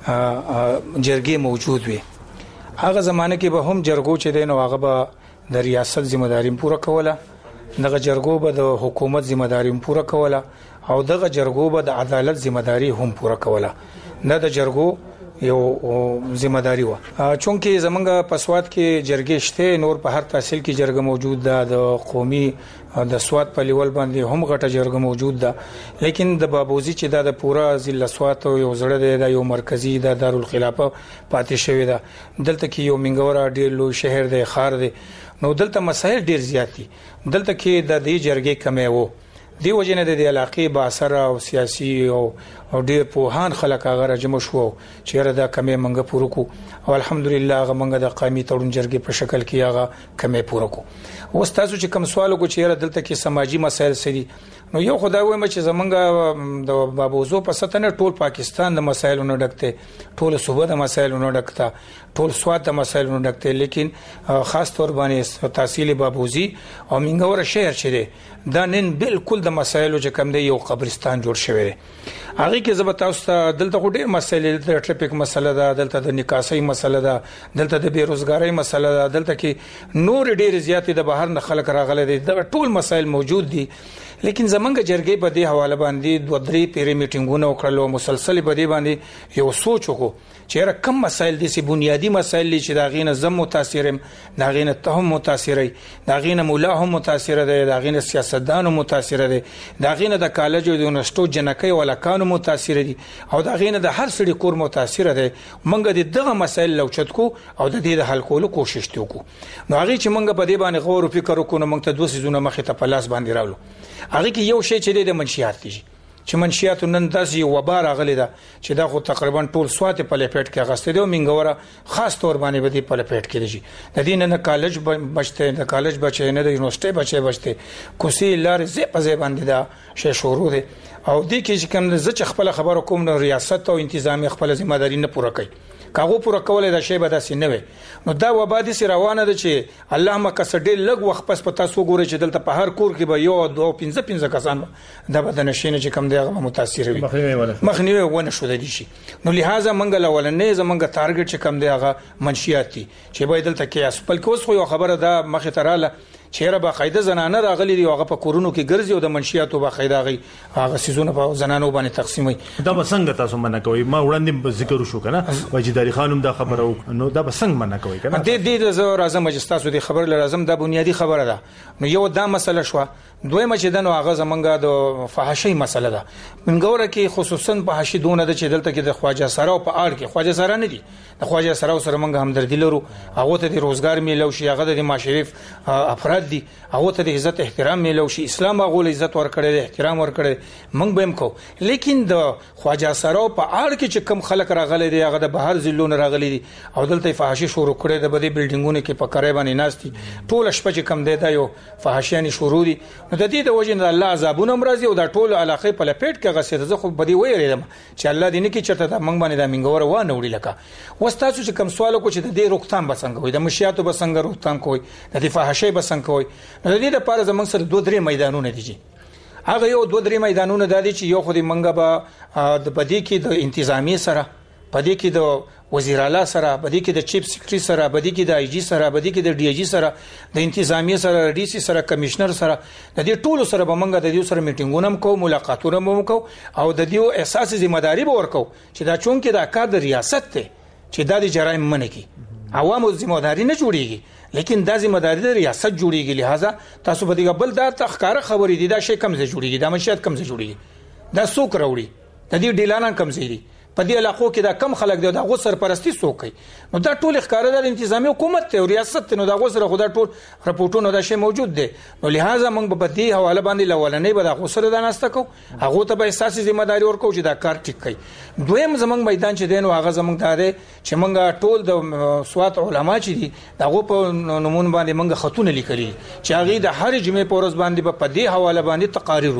[SPEAKER 8] جرګې موجود وي هغه زمانه کې به هم جرګو چې دی نو هغه به د ریاست ذمہداري پوره کوله دغه جرګو به د حکومت ذمہداري پوره کوله او دغه جرګو به د عدالت ذمہداري هم پوره کوله نه د جرګو یو ذمہداري و چونکه زمونږ په سواد کې جرګې شته نور په هر تحصیل کې جرګه موجود ده د قومي د سواد په لیول باندې هم غټه جرګه موجود ده لیکن د بابوزي چې د پورا ضلع سواد یو زړه ده یو مرکزی د دارالخلافه پاتې شوی ده دلته کې یو منګورا ډیر لوی شهر دی خار دی نو دلته مسایل ډیر زیات دي دلته کې د دې جرګې کمې وو دی وجنه د علاقې با اثر او سیاسي او او ډیر پوهان خلک هغه جمع شو چې را د کمې منګه پوره کو او الحمدلله هغه منګه د قومي تړون جرګې په شکل کې هغه کمې پوره کو اوس تاسو چې کوم سوال کو چې را دلته کې سماجی مسایل سړي نو یو خدای وایم چې زمونږ د بابوزو په ستنه ټول پاکستان د مسایلونو ډکته ټول صوبه د مسایلونو ډکته ټول سواد د مسایلونو ډکته لیکن خاص تور باندې تحصیل بابوزي او منګور شهر چې دی دا نن بالکل د مسایلو چې کم دی یو قبرستان جوړ شوی دی هغه کې زبر تاسو ته دلته ډېر مسایل د ټریفیک مسله ده دلته د نکاسۍ مسله ده دلته د بیروزګاری مسله ده دلته کې نور ډېر زیاتې د بهر نه خلک راغلي دي دا ټول مسایل موجود دي لیکن زمونږ جرګې په دې حواله باندې دوه درې پیری میټینګونه وکړل او مسلسل په دې باندې یو سوچ وکړو چې را کم مسایل دي چې بنیادی مسایل چې دا غینه زم متاثرم دا غینه ته هم متاثرای دا غینه مولا هم متاثر ده دا غینه سیاستدانو متاثر ده دا غینه د کالج او د یونیورسيټو جنکۍ ولکانو متاثر دي او دا غینه د هر سړي کور متاثر ده منګه دغه مسایل لوچت کو او د دې د حل کولو کوشش وکړو نو هغه چې منګه په دې باندې غور او فکر وکړو نو منګ ته دوه سيزونه مخه ته پلاس باندې راولو هغه کې یو شی چې د منشيات دي چې منشيات نن داسې وبار غلي ده چې دا خو تقریبا ټول سوات په لپیټ کې غسته دی او منګوره خاص تور باندې بدی په لپیټ کې دي د دې نه کالج بچته د کالج بچي نه د یونیورسيټي بچي بچته کوسي لار زی په زی باندې دا شی شروع دي او دې کې چې کوم ز خپل خبر کوم نو ریاست او انتظامی خپل ذمہ داری نه پوره کوي کاغه پوره کولای دا شی به داسې نه وي نو دا وبادي سي روانه ده چې الله مکه سډې لګ وخت پس پتا سو ګوره چې دلته په هر کور کې به یو دو پنځه پنځه کسان دا به د نشینه چې کم دی هغه متاثر وي مخنیوي ونه شو د دي شي نو لہذا منګل ولنې زمونږ ټارګټ چې کم دی هغه منشيات دي چې به دلته کې اسپل کوس خو خبره ده مخه تراله چیرې با قاعده زنانه راغلي دی هغه په کورونو کې ګرځي او د منشياتو با قاعده غي هغه سيزونه په زنانو باندې تقسیمي
[SPEAKER 4] دا به څنګه تاسو مننه کوي ما وړاندې ذکر وشو کنه وجداري خانم دا خبره نو دا به څنګه مننه کوي کنه
[SPEAKER 8] د دې د راځم مجستاسو د خبر لازم دا بنیادی خبره ده نو یو دا مسله شو دویمه چې دنو هغه زمونږ د فحاشۍ مسله ده منګوره کې خصوصا فحاشي دونه د چې دلته کې د خواجه سره او په اړ کې خواجه سره نه دي د خواجه سره سره مونږ همدردی لرو هغه ته د روزګار میلو شي هغه د معاشرف افراد دي هغه ته د عزت احترام میلو شي اسلام هغه له عزت ورکړي احترام ورکړي مونږ به هم کو لیکن د خواجه سره په اړ کې چې کم خلک راغلي دي هغه د بهر ضلعونو راغلي دي او دلته فحاشي شروع کړي د بده بلډینګونو کې په کاري باندې ناشتي ټول شپه چې کم دی دا یو فحاشیانی شروع دي نو د دې د وجه نه الله عذابونه مرضی او د ټول علاقې په لپیټ کې غسیده زه خو بدی ویریدم چې الله دې نه کې چرته د منګ باندې د منګور و نه وړي لکه وستاسو چې کوم سوال کو چې د دې روکتام بسنګ وي د مشیاتو بسنګ روکتام کوي د فحاشۍ بسنګ کوي نو د دې لپاره زمونږ سره دوه درې میدانونه دي هغه یو دوه درې میدانونه دي چې یو خو د منګه به د بدی کې د انتظامی سره پدې کې د وزیر اعلی سره پدې کې د چیف سیکریټری سره پدې کې د آی جی سره پدې کې د ډی جی سره د انتظامی سره ډی سی سره کمشنر سره د دې ټولو سره به منګه د دې سره میټینګونه کوو ملاقاتونه مو کوو او د دې اساسي ذمہ داری به ورکو چې دا چون کې د کار د ریاست ته چې د جرایم منه کی عوامو ذمہ داری نه جوړیږي لیکن د ذمہ داری د ریاست جوړیږي لہذا تاسو به دغه بل د تخکار خبرې دي دا شی کم ځای جوړیږي د منشات کم ځای جوړیږي دا څوک راوړي د دې ډیلانان کم ځای دي په دې علاقو کې دا کم خلک دی دا غو سرپرستی سوکي نو دا ټول ښکارا د انتظامی حکومت ته او ریاست نو دا غو سره خدای ټول رپورټونه دا شی موجود دي نو لہذا موږ په دې حواله باندې لولنې به دا غو سره دا ناسته کو هغه ته به اساسي ذمہ داری ورکو چې دا کار ټیک کړي دویم زمنګ میدان چې دین او هغه زمنګ دا دی چې موږ ټول د سوات علما چې دي دا غو په نمون باندې موږ خطونه لیکلي چې هغه د هر جمعې پورز باندې په دې حواله باندې تقاریر وکړي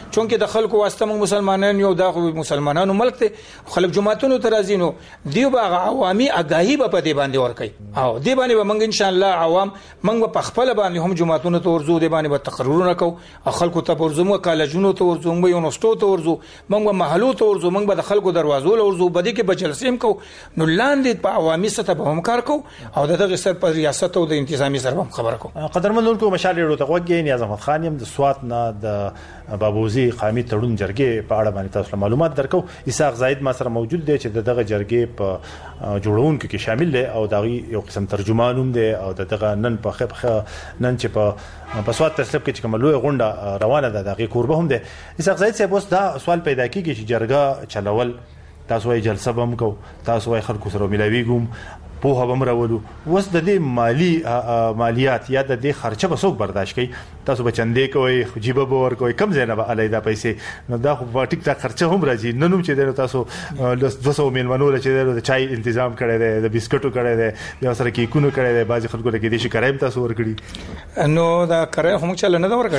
[SPEAKER 8] چونکه د خلکو واسطه موږ مسلمانان یو د مسلمانانو ملک ته خلک جمعهتونو ته راځي نو دیو به عوامي اگاهي به په دې باندې ورکړي او دې باندې به موږ ان شاء الله عوام موږ په خپل باندې هم جمعهتونو ته ورزو دې باندې به تقریرونه کوو او خلکو ته ورزو کالجونو ته ورزو موږ یو نوستو ته ورزو موږ محلو ته ورزو موږ به د خلکو دروازو له ورزو بده کې بجلسیم کو نو لاندې په عوامي سطح به هم کار کو او دغه سر پر ریاست او د انتظامی سره هم خبره کو
[SPEAKER 4] قدرمن کو مشال ورو ته وګی نیاز احمد خان يم د سوات نه د بابوزي قومي تړون جرګې په اړه باندې تاسو معلومات درکو. اسحاق زاید ما سره موجود دی چې دغه جرګې په جوړونکو کې شامل دی او دغه یو قسم ترجمان هم دی او دغه نن په خپخه نن چې په په سوات ترڅب کې چې کوم لوی غونډه روانه ده دغه قربه هم دی. اسحاق زاید صاحب اوس دا سوال پیدا کیږي چې جرګه چلول تاسو یې جلسه بم کو تاسو یې خلکو سره ملاویګم په هغه بمرولو وس د دې مالی مالیات یا د دې خرچه به څوک برداشت کوي تاسو به چندې کوي جيبه به ور کوي کم ځای نه به الیدا پیسې نو دا خو په ټیک ټاک خرچه هم راځي نن چې د تاسو دوه سوه میلمنو چې د چای تنظیم کړی دی د بسکټو کړی دی بیا سره کیکونو کړی دی بعضی خلکو لکه دې شي کرایم تاسو ور کړی
[SPEAKER 8] نو دا کرای هم چل نه دا ور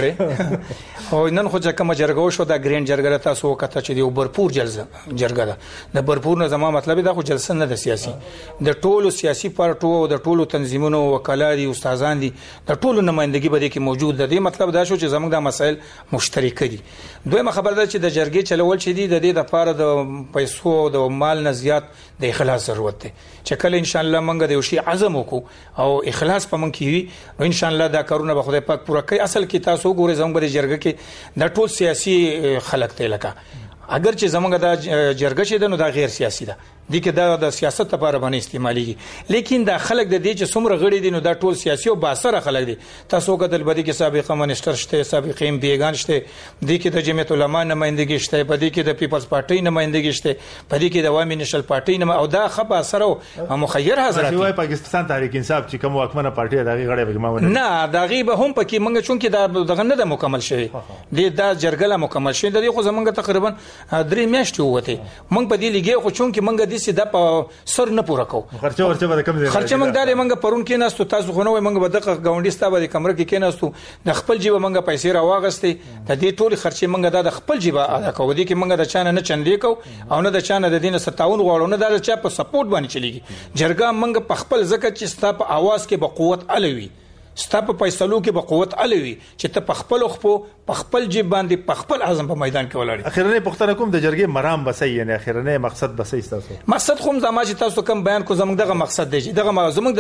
[SPEAKER 8] کړی او نن خو چې کوم جرګه شو دا ګرین جرګه تاسو وکړه چې دی برپور جلسه جرګه ده د برپور نه زموږ مطلب دا خو جلسه نه د سیاسي د ټولو سیاسي پارټو او د ټولو تنظیمونو وکلا دي استادان دي د ټولو نمائندګي به کې موجود ده. مطلب دا شو چې زموږ د مسایل مشترک دي. دویمه خبر ده چې د جرګې چلول چې دي د دې د لپاره د پیسو او د مال نه زیات د اخلاص ضرورت ده چې کله ان شاء الله موږ د یو شی عزم وکړو او اخلاص په موږ کې وي نو ان شاء الله دا کارونه به خدای پاک پوره کوي. اصل کې تاسو ګورئ زموږ د جرګې کې د ټول سیاسي خلک ته لکه اگر چې زمونږ د جرګه شه د نو دا غیر سیاسي ده دي کې دا د سیاست لپاره باندې استعماليږي لیکن دا خلک د دې چې څومره غړي دي نو دا ټول سیاسي او باثره خلک دي. تاسو کتل بده کې سابقه منسٹر شته سابقه ام بیگان شته دي کې د جمعیت العلماء نمائندګي شته بده کې د پیپلز پارټي نمائندګي شته بده کې د عوامي نشل پارټي نم او دا خبره سره او مخیر حضرت
[SPEAKER 4] شوی پاکستان تحریک انصاف چې کوم حکومت پارټي دغه غړي به ما
[SPEAKER 8] نه دغه به هم پکې منګه چون کې دا دغه نه د مکمل شوی دي دا جرګه مکمل شوی د خو زمونږ تقریبا درې میاشتې وته موږ په دې لګي خو چون کې منګه دي سي د سر نه پوره کو
[SPEAKER 4] خرچه ورچه به کم ځای
[SPEAKER 8] خرچه موږ دالې موږ پرون کې ناستو تاسو خو نو موږ به دغه غونډي ستابه د کمره کې کې ناستو د خپل جیب موږ پیسې راواغستې د دې ټول خرچه موږ د خپل جیب ادا کوو دي کې موږ د چانه نه چندې کو او نه د چانه د دین ستاون غواړو نه د چا په سپورټ باندې چلیږي جرګه موږ په خپل زکه چې ستا په आवाज کې به قوت الوي ستا په فیصلو کې به قوت الوي چې ته په خپل خپل په خپل جیب باندې په خپل اعظم په میدان کې ولاړ.
[SPEAKER 4] اخیرنه پختنه کوم د جرګې مرام بسې یعنی اخیرنه مقصد بسې تاسو
[SPEAKER 8] مقصد خو زما چې تاسو کوم بیان کو زموږ دغه مقصد دی دغه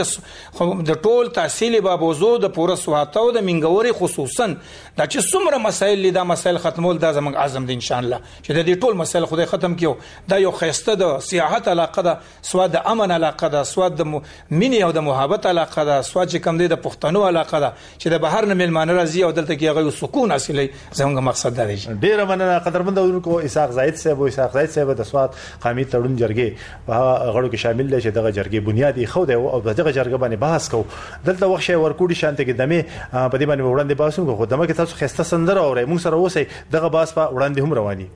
[SPEAKER 8] زموږ د د ټول تحصیل بابوزو د پوره سواتو د منګوري خصوصا دا چې څومره مسایل لیدا مسایل ختمول دا زموږ اعظم دی ان شاء الله چې د دې ټول مسایل خدای ختم کیو دا یو خسته د سیاحت علاقه ده سواد د امن علاقه ده سواد د مینې او د محبت علاقه ده سواد چې کم دی د پښتنو علاقه ده چې د بهر نه ملمانه راځي او دلته کې هغه سکون حاصلې زموږ مقصد دا دی.
[SPEAKER 4] ډیر مننه قدرمن اورونکو اسحاق زاید صاحب او اسحاق زاید صاحب د سوات قومي تړون جرګې په غړو کې شامل دي چې دغه جرګې بنیادی خو دی او دغه جرګه باندې بحث کو دلته وخت شي ورکوډي شانته کې دمه په دې باندې وړاندې باسو کو دمه کې تاسو خسته سندره اورئ موږ سره اوسئ دغه باس په وړاندې هم رواني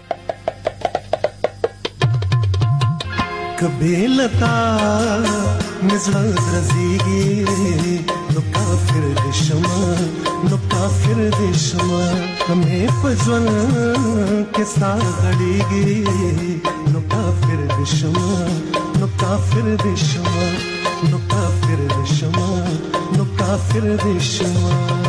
[SPEAKER 9] کبه لتا نزل درزيږي نو کافر دې شمه نو کافر دې شمه همې پځون کې سار غړيږي نو کافر دې شمه نو کافر دې شمه نو کافر دې شمه نو کافر دې شمه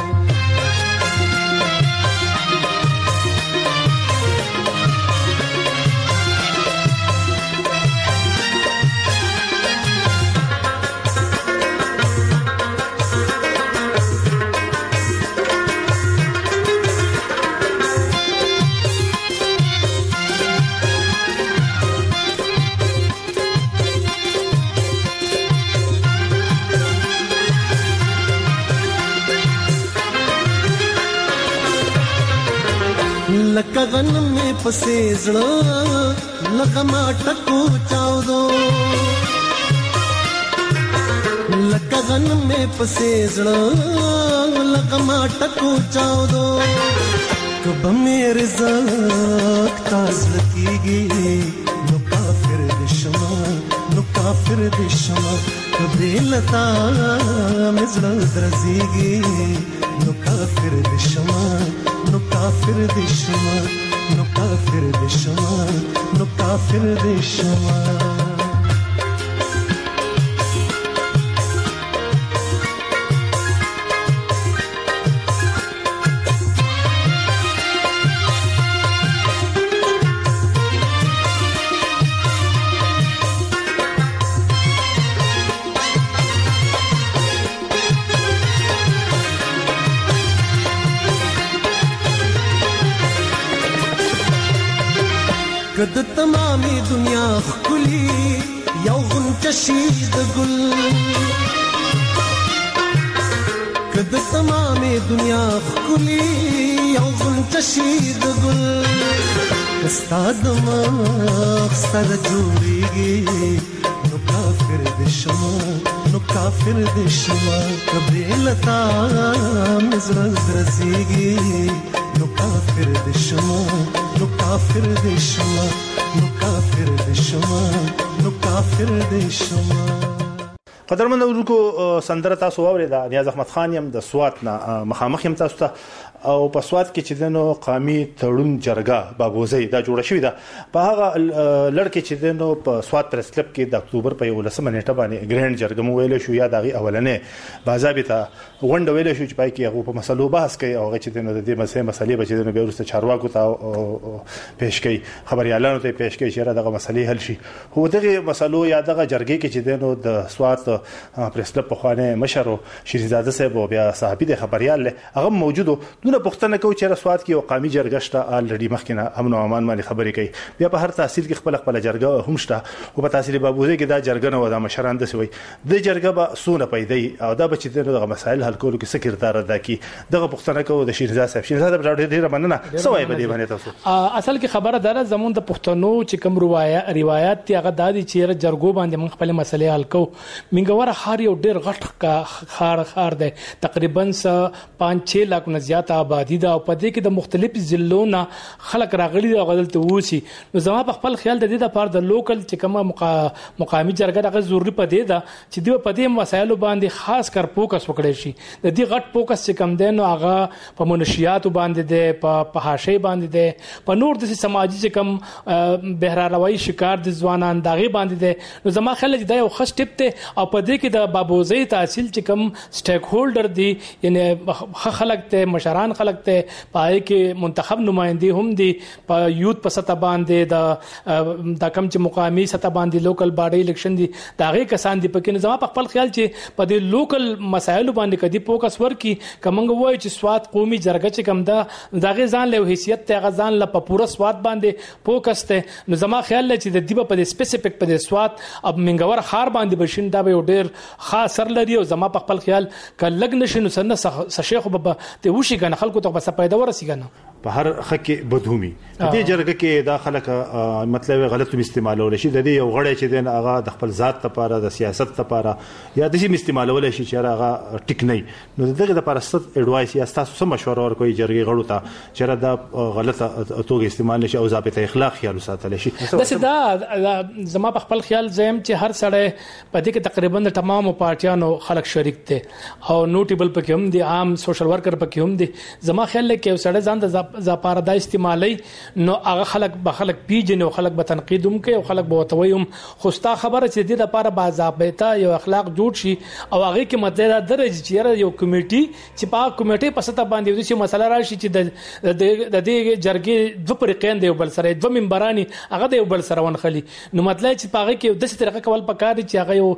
[SPEAKER 9] لکه غنم می پسې زړه لکه ما ټکو چاودو لکه غنم می پسې زړه لکه ما ټکو چاودو کبه مې رزق تاز لکیږي نو کافر دې شمه نو کافر دې شمه کبه لتا مې زړه درزيږي نو کافر دې شمه نو کافر دې شمه نو کافر دې شمه نو کافر دې شمه کد تمامي دنیا خلی یو غنچ شید گل کد تمامي دنیا خلی یو غنچ شید گل استاد مخ سر جوړیږي نو کافر دې شمه نو کافر دې شمه کبه لتا مزر درزيږي نو کافر دې شمه نو کافر دې شمه نو کافر دې شمه نو کافر دې شمه
[SPEAKER 4] قدرمن اورونکو سندره تاسو واورېده نیاز احمد خان يم د سوات نه مخامخ يم تاسو ته او په سوات کې چې دنو قامي تړون جرګه بابوزي دا جوړه شوې ده په هغه لړکې چې دنو په سوات پریس کلب کې د اکتوبر په یولسمه نیټه باندې ګرینډ جرګه مو ویل شو یا دغه اولنې باضابطه غونډه ویل شو چې پای کې هغه په مسلو بحث کوي او چې دنو د دې مسلې مسلې به چې دنو به ورسته چارواکو ته پیش کوي خبريالانو ته پیش کوي چې دغه مسلې حل شي هو دغه مسلو یا دغه جرګې کې چې دنو د سوات پریس کلب په خوانه مشر شریزاده صاحب او بیا صاحب د خبريال هغه موجودو نو پښتنه کو چې رسوات کې او قامي جرګه شته الریډي مخکنه امن او امان باندې خبرې کوي بیا په هر تحصیل کې خپل خپل جرګه هم شته او په تحصیل بابوزي کې دا جرګه نه ودا مشران د سوي د جرګه به سونه پیدا او دا به چې دغه مسایل حل کولو کې څه کردار ادا کوي دغه پښتنه کو د شریزاده صاحب شریزاده ډېر مننه سوای به دې باندې تاسو
[SPEAKER 2] اصل کې خبره ده زمون د پښتنو چې کوم روایت روایت تی هغه دادي چې جرګو باندې من خپل مسلې حل کو منګور خار یو ډېر غټ خار خار ده تقریبا پانچ چھ لاکھ نه زیات آبادی دا په دې کې د مختلف ضلعونو خلک راغلي او غدلته ووسی نو زما په خپل خیال د دې د پاره د لوکل چې کومه مقامي جرګه دغه ضروري پدې ده چې دوی په دې مسایلو باندې خاص کر فوکس وکړي شي د دې غټ فوکس چې کم دین او هغه په منشيات باندې ده په حاشیه باندې ده په نور د سماجی چې کم بهراروي شکار د ځوانان دغه باندې ده نو زما خیال دا یو خاص ټپ ته او په دې کې د بابوزي تحصیل چې کم سټیک هولډر دي یعنی خلک ته مشران خلک ته پای کې منتخب نمائندې هم دي په یوت په سطح باندې د د کم چې مقامي سطح باندې لوکل باډي الیکشن دي داغه کسان دي پکې نظام په خپل خیال چې په دې لوکل مسایلو باندې کدي فوکس ورکي کومنګ وای چې سواد قومي جرګه چې کم دا داغه ځان له حیثیت ته غزان له په پورا سواد باندې فوکس ته نظام خیال چې د دیبه په سپیسیفیک په سواد اب منګور خار باندې بشین دا به ډیر خاص سر لري او زما په خپل خیال ک لګ نشي نو سن شیخ بابا ته وشي کنه خلکو ته بس پیدا ورسیږي
[SPEAKER 4] په هر خکه بدومي دې جرګه کې دا خلک مطلب غلط استعمالول شي د دې یو غړی چې دین هغه د خپل ذات لپاره د سیاست لپاره یا د شي استعمالول شي چې هغه ټیک نه نو دغه د لپاره ست اډوایس یا تاسو سم مشوره ورکوي جرګه غړو ته چې دا غلط توګه استعمال نشي او ضابطه اخلاق خیال ساتل شي
[SPEAKER 2] دا زما په خپل خیال زم چې هر سړی په دې کې تقریبا د تمام پارټیانو خلک شریک دي او نوټیبل پکې هم دي عام سوشل ورکر پکې هم دي زما خیال کې یو سړی ځان د زپاردا استعمالي نو هغه خلک به خلک پیجن او خلک به تنقید هم کوي او خلک به وتویم خوستا خبره چې د لپاره باضابطه یو اخلاق جوړ شي او هغه کې مدد درجه چې یو کمیټي چې په کمیټي په سطح باندې د څه مسله راشي چې د د دې جرګې دوه پرېقین دی بل سره دوه منبرانی هغه د بل سره ونخلي نو مطلب چې په هغه کې د څه طریقه کول پکار چې هغه یو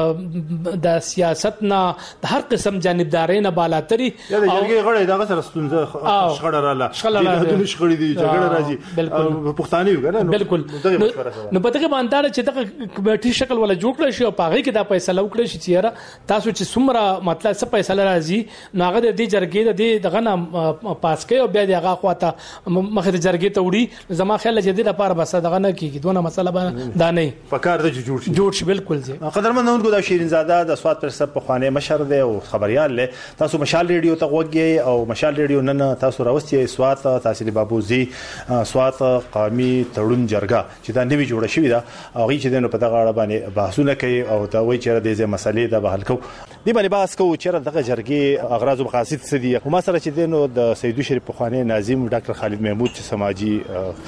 [SPEAKER 2] د سیاست نه د هر قسم جانبداري نه بالاتري
[SPEAKER 4] او جرګې غړي دغه سره ستونزه شخړه رااله د شخړې دي جګړه راځي پښتانه یو کنه
[SPEAKER 2] بالکل نو په دغه باندې چې دغه کمیټي شکل ولا جوړ کړی شي او په هغه کې دا فیصله وکړي چې یاره تاسو چې څومره مطلب څه فیصله راځي نو هغه د دې جرګې د دغه نه پاس کوي او بیا دغه خواته مخه د جرګې ته وړي زما خیال چې د لپاره بس دغه نه کیږي دونه مسله دا نه
[SPEAKER 4] پکار د جوړ شي
[SPEAKER 2] جوړ شي بالکل زی
[SPEAKER 4] قدرمنونکو د شیرین زاده د سواد پر سب په خوانه مشر دی او خبريال له تاسو مشال ریډیو ته وګورئ او مشال ریډیو نن تاسو راوستي سواد تحصیل بابوزي سواد قومي تړون جرګه چې دا نوی جوړه شوې ده او هغه چې دنه په دغه اړه باندې بحثونه کوي او دا وایي چې د دې مسلې د بحال کو دی باندې بحث کوو چې دغه جرګې اغراض او مقاصد څه دي. ما سره چې دینو د سیدو شریف پخوانی ناظم ډاکټر خالد محمود چې سماجی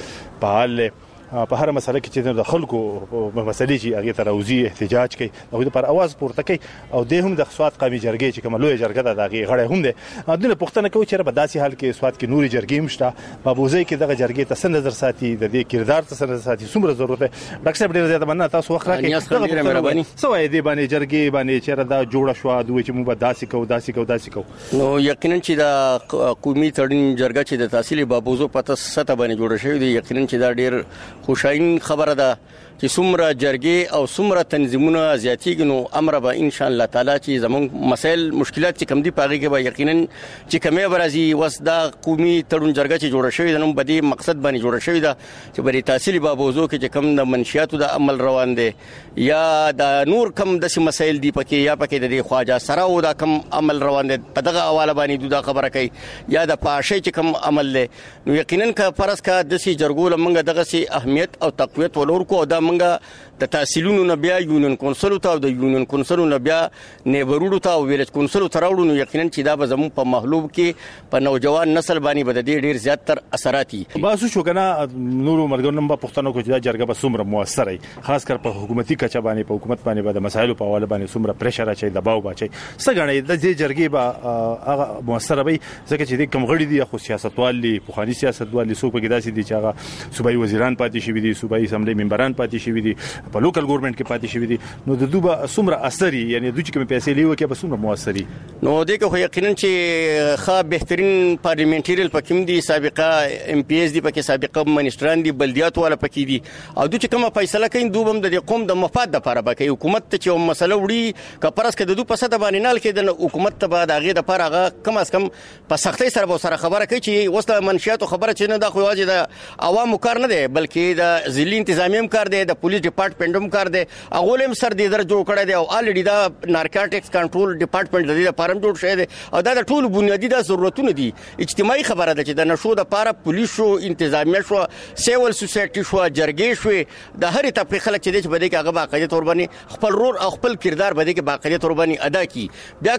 [SPEAKER 4] فعال په هر مسله کې چې د خلکو مسلې چې هغه ته راوځي احتجاج کوي او د پر आवाज پورته کوي او د هم د سواد قومي جرګې چې کوم لوی جرګه ده دغه غړې هم ده د پښتنه کوي چې په داسې حال کې سواد کې نوري جرګې مشته بابوزي کې دغه جرګې ته نظر ساتي د دې کردار ته نظر ساتي څومره ضرورت ده. ډاکټر صاحب ډیر زیاته مننه تاسو وخت راکړئ. دغه مهرباني سوای دی باندې جرګې باندې چې دا جوړه شو دوی چې موږ داسې کوو داسې کوو داسې کوو.
[SPEAKER 10] نو یقینا چې دا قومي تړون جرګه چې د تحصیل بابوزو پته سطح باندې جوړه شوې دي یقینا چې دا ډیر خوشاین خبره ده چې څومره جرګې او څومره تنظیمونه زیاتېږي نو امر به ان شاء الله تعالی چې زموږ مسائل مشکلات چې کم دي پاږي کې به یقینا چې کمې برازي وس دا قومي تړون جرګه چې جوړه شوې ده نو بدی مقصد باندې جوړه شوې ده چې بری تحصیل بابوزو کې چې کم د منشیاتو د عمل روان دي یا د نور کم د مسائل دي پکې یا پکې د خواجه سره او دا کم عمل روان دي په دغه حواله باندې دا خبره کوي یا د پاشي چې کم عمل له نو یقینا کا فرض کا د سي جرګول منګه دغه سي اهمیت او تقویت ولور کو دا منګه د تحصیلونو نه بیا یونین کونسل ته او د یونین کونسل نه بیا نیبرودو ته او ویلج کونسل ته راوړو نو یقینا چې دا به زمو په محلوب کې په نوجوان نسل باندې بد دي ډیر زیات تر اثرات دي.
[SPEAKER 4] باسو شو کنه نورو مرګونم په پښتنو کې دا جرګه به څومره موثر وي خاص کر په حکومتي کچا باندې په حکومت باندې به د مسایلو په حواله باندې څومره پریشر اچي دباو باچي څنګه د دې جرګې به هغه موثر وي ځکه چې د کم غړي دي خو سیاستوال دي په خاني سیاستوال دي سو په کې داسې دي چې هغه صوبایي وزیران پاتې شوي دي صوبایي اسمبلی ممبران پاتې شوي دي په لوکل ګورنمنت کې پاتې شوي دي نو د دوبه څومره اثري یعنی دوی چې کوم پیسې لیو کې به څومره موثري
[SPEAKER 10] نو دې کې خو یقینا چې ښه بهترین پارلیمنټریل پکې دي سابقه ام پی ایس دي پکې سابقه منسټران دي بلدیات والا پکې دي او دوی چې کومه فیصله کوي دوبم د قوم د مفاد لپاره پکې حکومت ته چې مسله وړي کپرس کې د دوی په ساده باندې نال کې د حکومت ته بعد هغه د لپاره هغه کم از کم په سختۍ سره به سره خبره کوي چې وسله منشیات خبره چې نه د خو واجب د عوامو کار نه دی بلکې د ځلی انتظامیه کار دی د پولیس ډپارټمنټ هم کار دی هغه لم سر دې در جوړ کړی دی او الریډي دا نارکوټکس کنټرول ډپارټمنټ د دې لپاره جوړ شوی دی او دا د ټول بنیادی د ضرورتونو دي اجتماعي خبره ده چې د نشو د لپاره پولیس شو انتظامیه شو سیول سوسایټي شو جرګې شو د هر طبقه خلک چې د بده کې هغه باقاعده تور باندې خپل رول او خپل کردار بده کې باقاعده تور باندې ادا کی بیا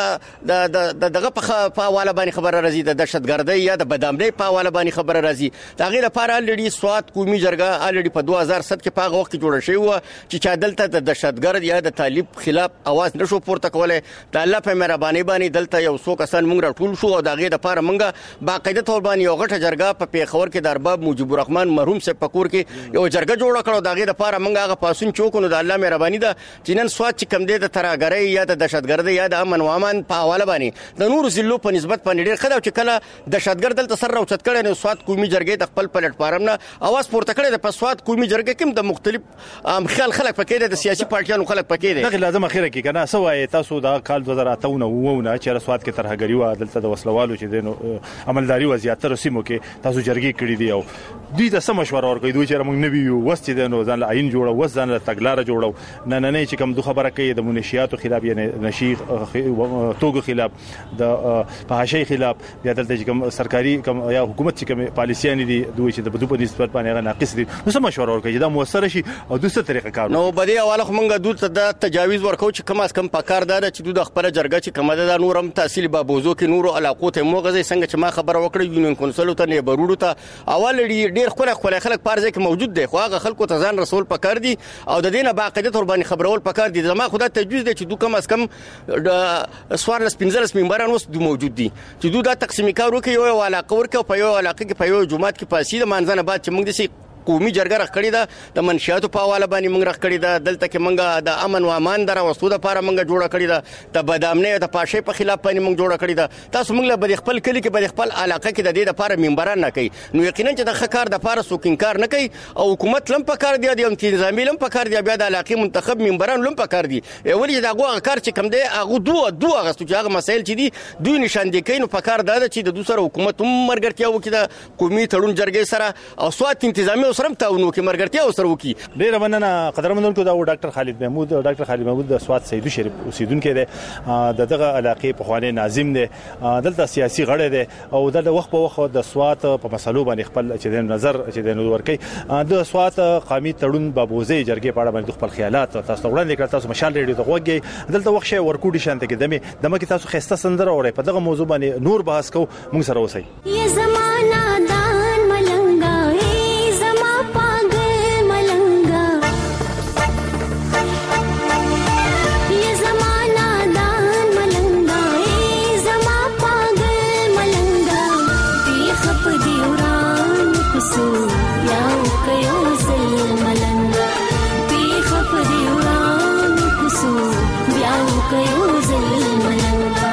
[SPEAKER 10] کړه د دغه په حواله باندې خبره راځي د دهشتګردۍ یا د بدامنۍ په حواله باندې خبره راځي دا غیر لپاره الریډي سواد قومي جرګه الریډي په دوه هزار سات کې په هغه وخت کې جوړه شوی و چې چا دلته د دهشتګرد یا د طالب خلاف आवाज نشو پورته کولای د الله په مهرباني باندې دلته یو څو کسان موږ راټول شو او دا غیر لپاره موږ باقاعده تور باندې یو غټه جرګه په پیښور کې د ارباب مجيب الرحمن مرحوم سے پکور کې یو جرګه جوړه کړو دا غیر لپاره موږ هغه پاسون چوکونو د الله مهرباني ده چې نن سواد چې کم دی د تراګرۍ یا د دهشتګرد یا د امن و امان په حواله باندې د نور ضلعو په نسبت باندې ډیر خدای چې کله دهشتګرد دلته سر راوچت کړي نو سواد قومي جرګې د خپل پلیټ فارم نه आवाज پورته کړي د پسواد قومي جرګې کوم د مختلف خیال خلک پکې د سیاسي پارټیانو خلک پکې دي
[SPEAKER 4] دغه لازم اخیره کې کنه سوای تاسو دا کال دوه هزار اته نه وونه چې سواد کې ترهګری و دلته د وسلوالو چې دینو عملداري و زیاتره سیمو کې تاسو جرګې کړې دي او دوی ته سم مشوره ورکوي دوی چې موږ نه ویو وست دینو ځان له عین جوړو وست ځان له تګلار جوړو نه نه نه چې کوم دوه خبره کوي د منشیاتو خلاف یعنی نشي توګو خلاف د فحاشۍ خلاف یا دلته چې کوم سرکاري کوم یا حکومت چې کوم پالیسیان دي دوی چې د بدو په نسبت باندې هغه ناقص دي نو سم مشوره ورکوي دا موثر شي او دوسه طریقه کار
[SPEAKER 10] نو بده حواله موږ دوی ته د تجاوز ورکو چې کم از کم پکار دار چې دوی د خبره جرګه چې کومه د نورم تحصیل بابوزو کې نورو علاقو ته موغزه څنګه چې ما خبره وکړه یونین کونسل ته نه برودو ته اول ډیر خلک خلک خلک پارځه کې موجود دي خو هغه خلکو ته ځان رسول پکار دي او د دینه باقاعده تور باندې خبرول پکار دي زما خدای تجویز دي چې دوی کم از کم سوار لس پنځلس ممبران اوس موجود دي چې دوی دا تقسیم کار وکړي یو علاقه ورکه په یو علاقه کې په یو جماعت کې پاسې د مانځنه بعد چې موږ د قومي جرګه راخړې ده د منشیاتو په حواله باندې موږ راخړې ده دلته کې موږ د امن و امان در وسو د لپاره موږ جوړه کړې ده د بدامنۍ او د پاشۍ په خلاف باندې موږ جوړه کړې ده تاسو موږ له بد خپل کلی کې بد خپل علاقه کې د دې لپاره ممبران نه کوي نو یقینا چې د خکار د لپاره سوکین کار نه کوي او حکومت لم پکار دی د انتظامی لم پکار دی بیا د علاقې منتخب ممبران لم پکار دی ولې دا غو کار چې کم دی هغه دوه دوه غستو چې هغه مسایل چې دي دوی نشاندې کوي نو پکار ده چې د دوسر حکومت هم مرګرتیا وکړي د قومي تړون جرګې سره او سواد انتظامی سره تعاون وکړي مرګرتیا سره وکړي.
[SPEAKER 4] ډیر مننه قدرمنونکو دا ډاکټر خالد محمود ډاکټر خالد محمود د سوات سیدو شریف اوسیدونکو دی د دغه علاقې په خوانې ناظم دی دلته سیاسي غړی دی او د وخت په وخت د سوات په مسلو باندې خپل چې د نظر چې د نور ورکي د سوات قومي تړون بابوزي جرګې په اړه باندې خپل خیالات تاسو وړاندې کړل. تاسو مشال ریډیو ته غوږی دلته وخت شي ورکوډي شانته کې دمه دمه کې تاسو خسته سندره اورئ په دغه موضوع باندې نور بحث کو موږ سره اوسئ.
[SPEAKER 7] یہ زمانہ دان ملنگا ای زما پاگل ملنگا یہ زمانہ دان ملنگا ای زما پاگل ملنگا بی خپ دیوران کسو یاو کيو زل ملنگا بی خپ دیوران کسو یاو کيو زل ملنگا.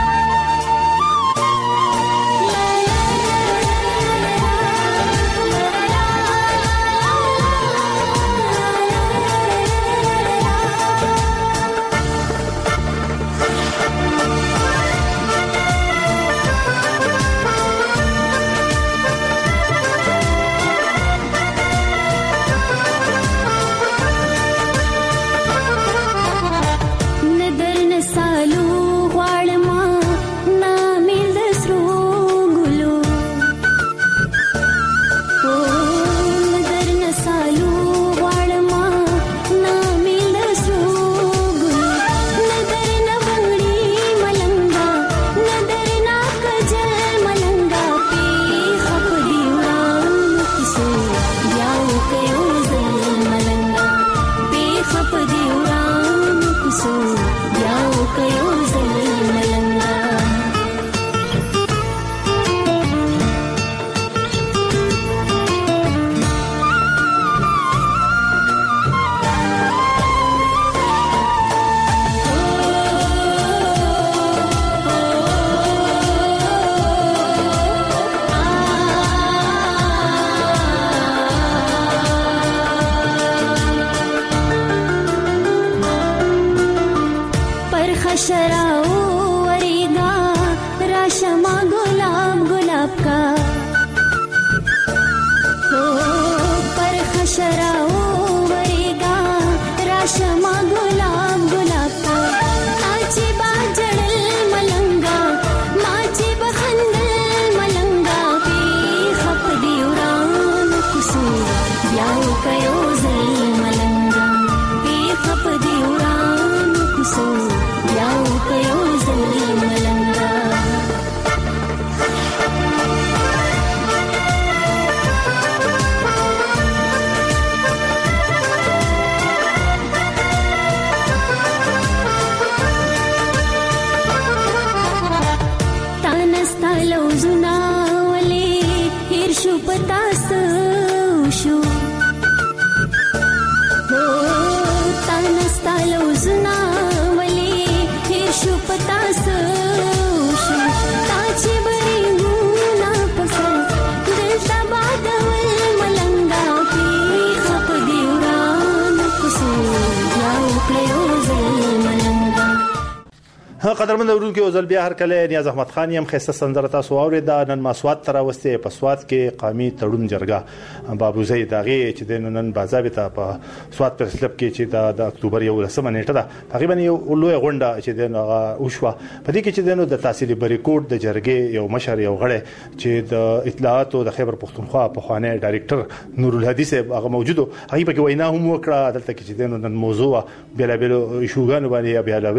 [SPEAKER 4] قدرمن اورونکو او ځل بیا هر کله نیاز احمد خان یم خسته سندره تاسو اورید نن مسوات تر واستې په سوات کې قومي تړون جرګه بابوزي داغي چې د نن باضابطه په سوات پر سلب کې چې د اکتوبر یو لسمه نیټه ده تقریبا یو لوی غونډه چې د اوشوا په دې کې چې د تحصیلي بریکوټ د جرګې یو مشر یو غړی چې د اطلاعات او د خیبر پختونخوا په خوانه ډایریکټر نور الهدی صاحب هغه موجودو هغه په وینا هم وکړه دلته کې چې د نن موضوع بلا بلا شوګان باندې بلا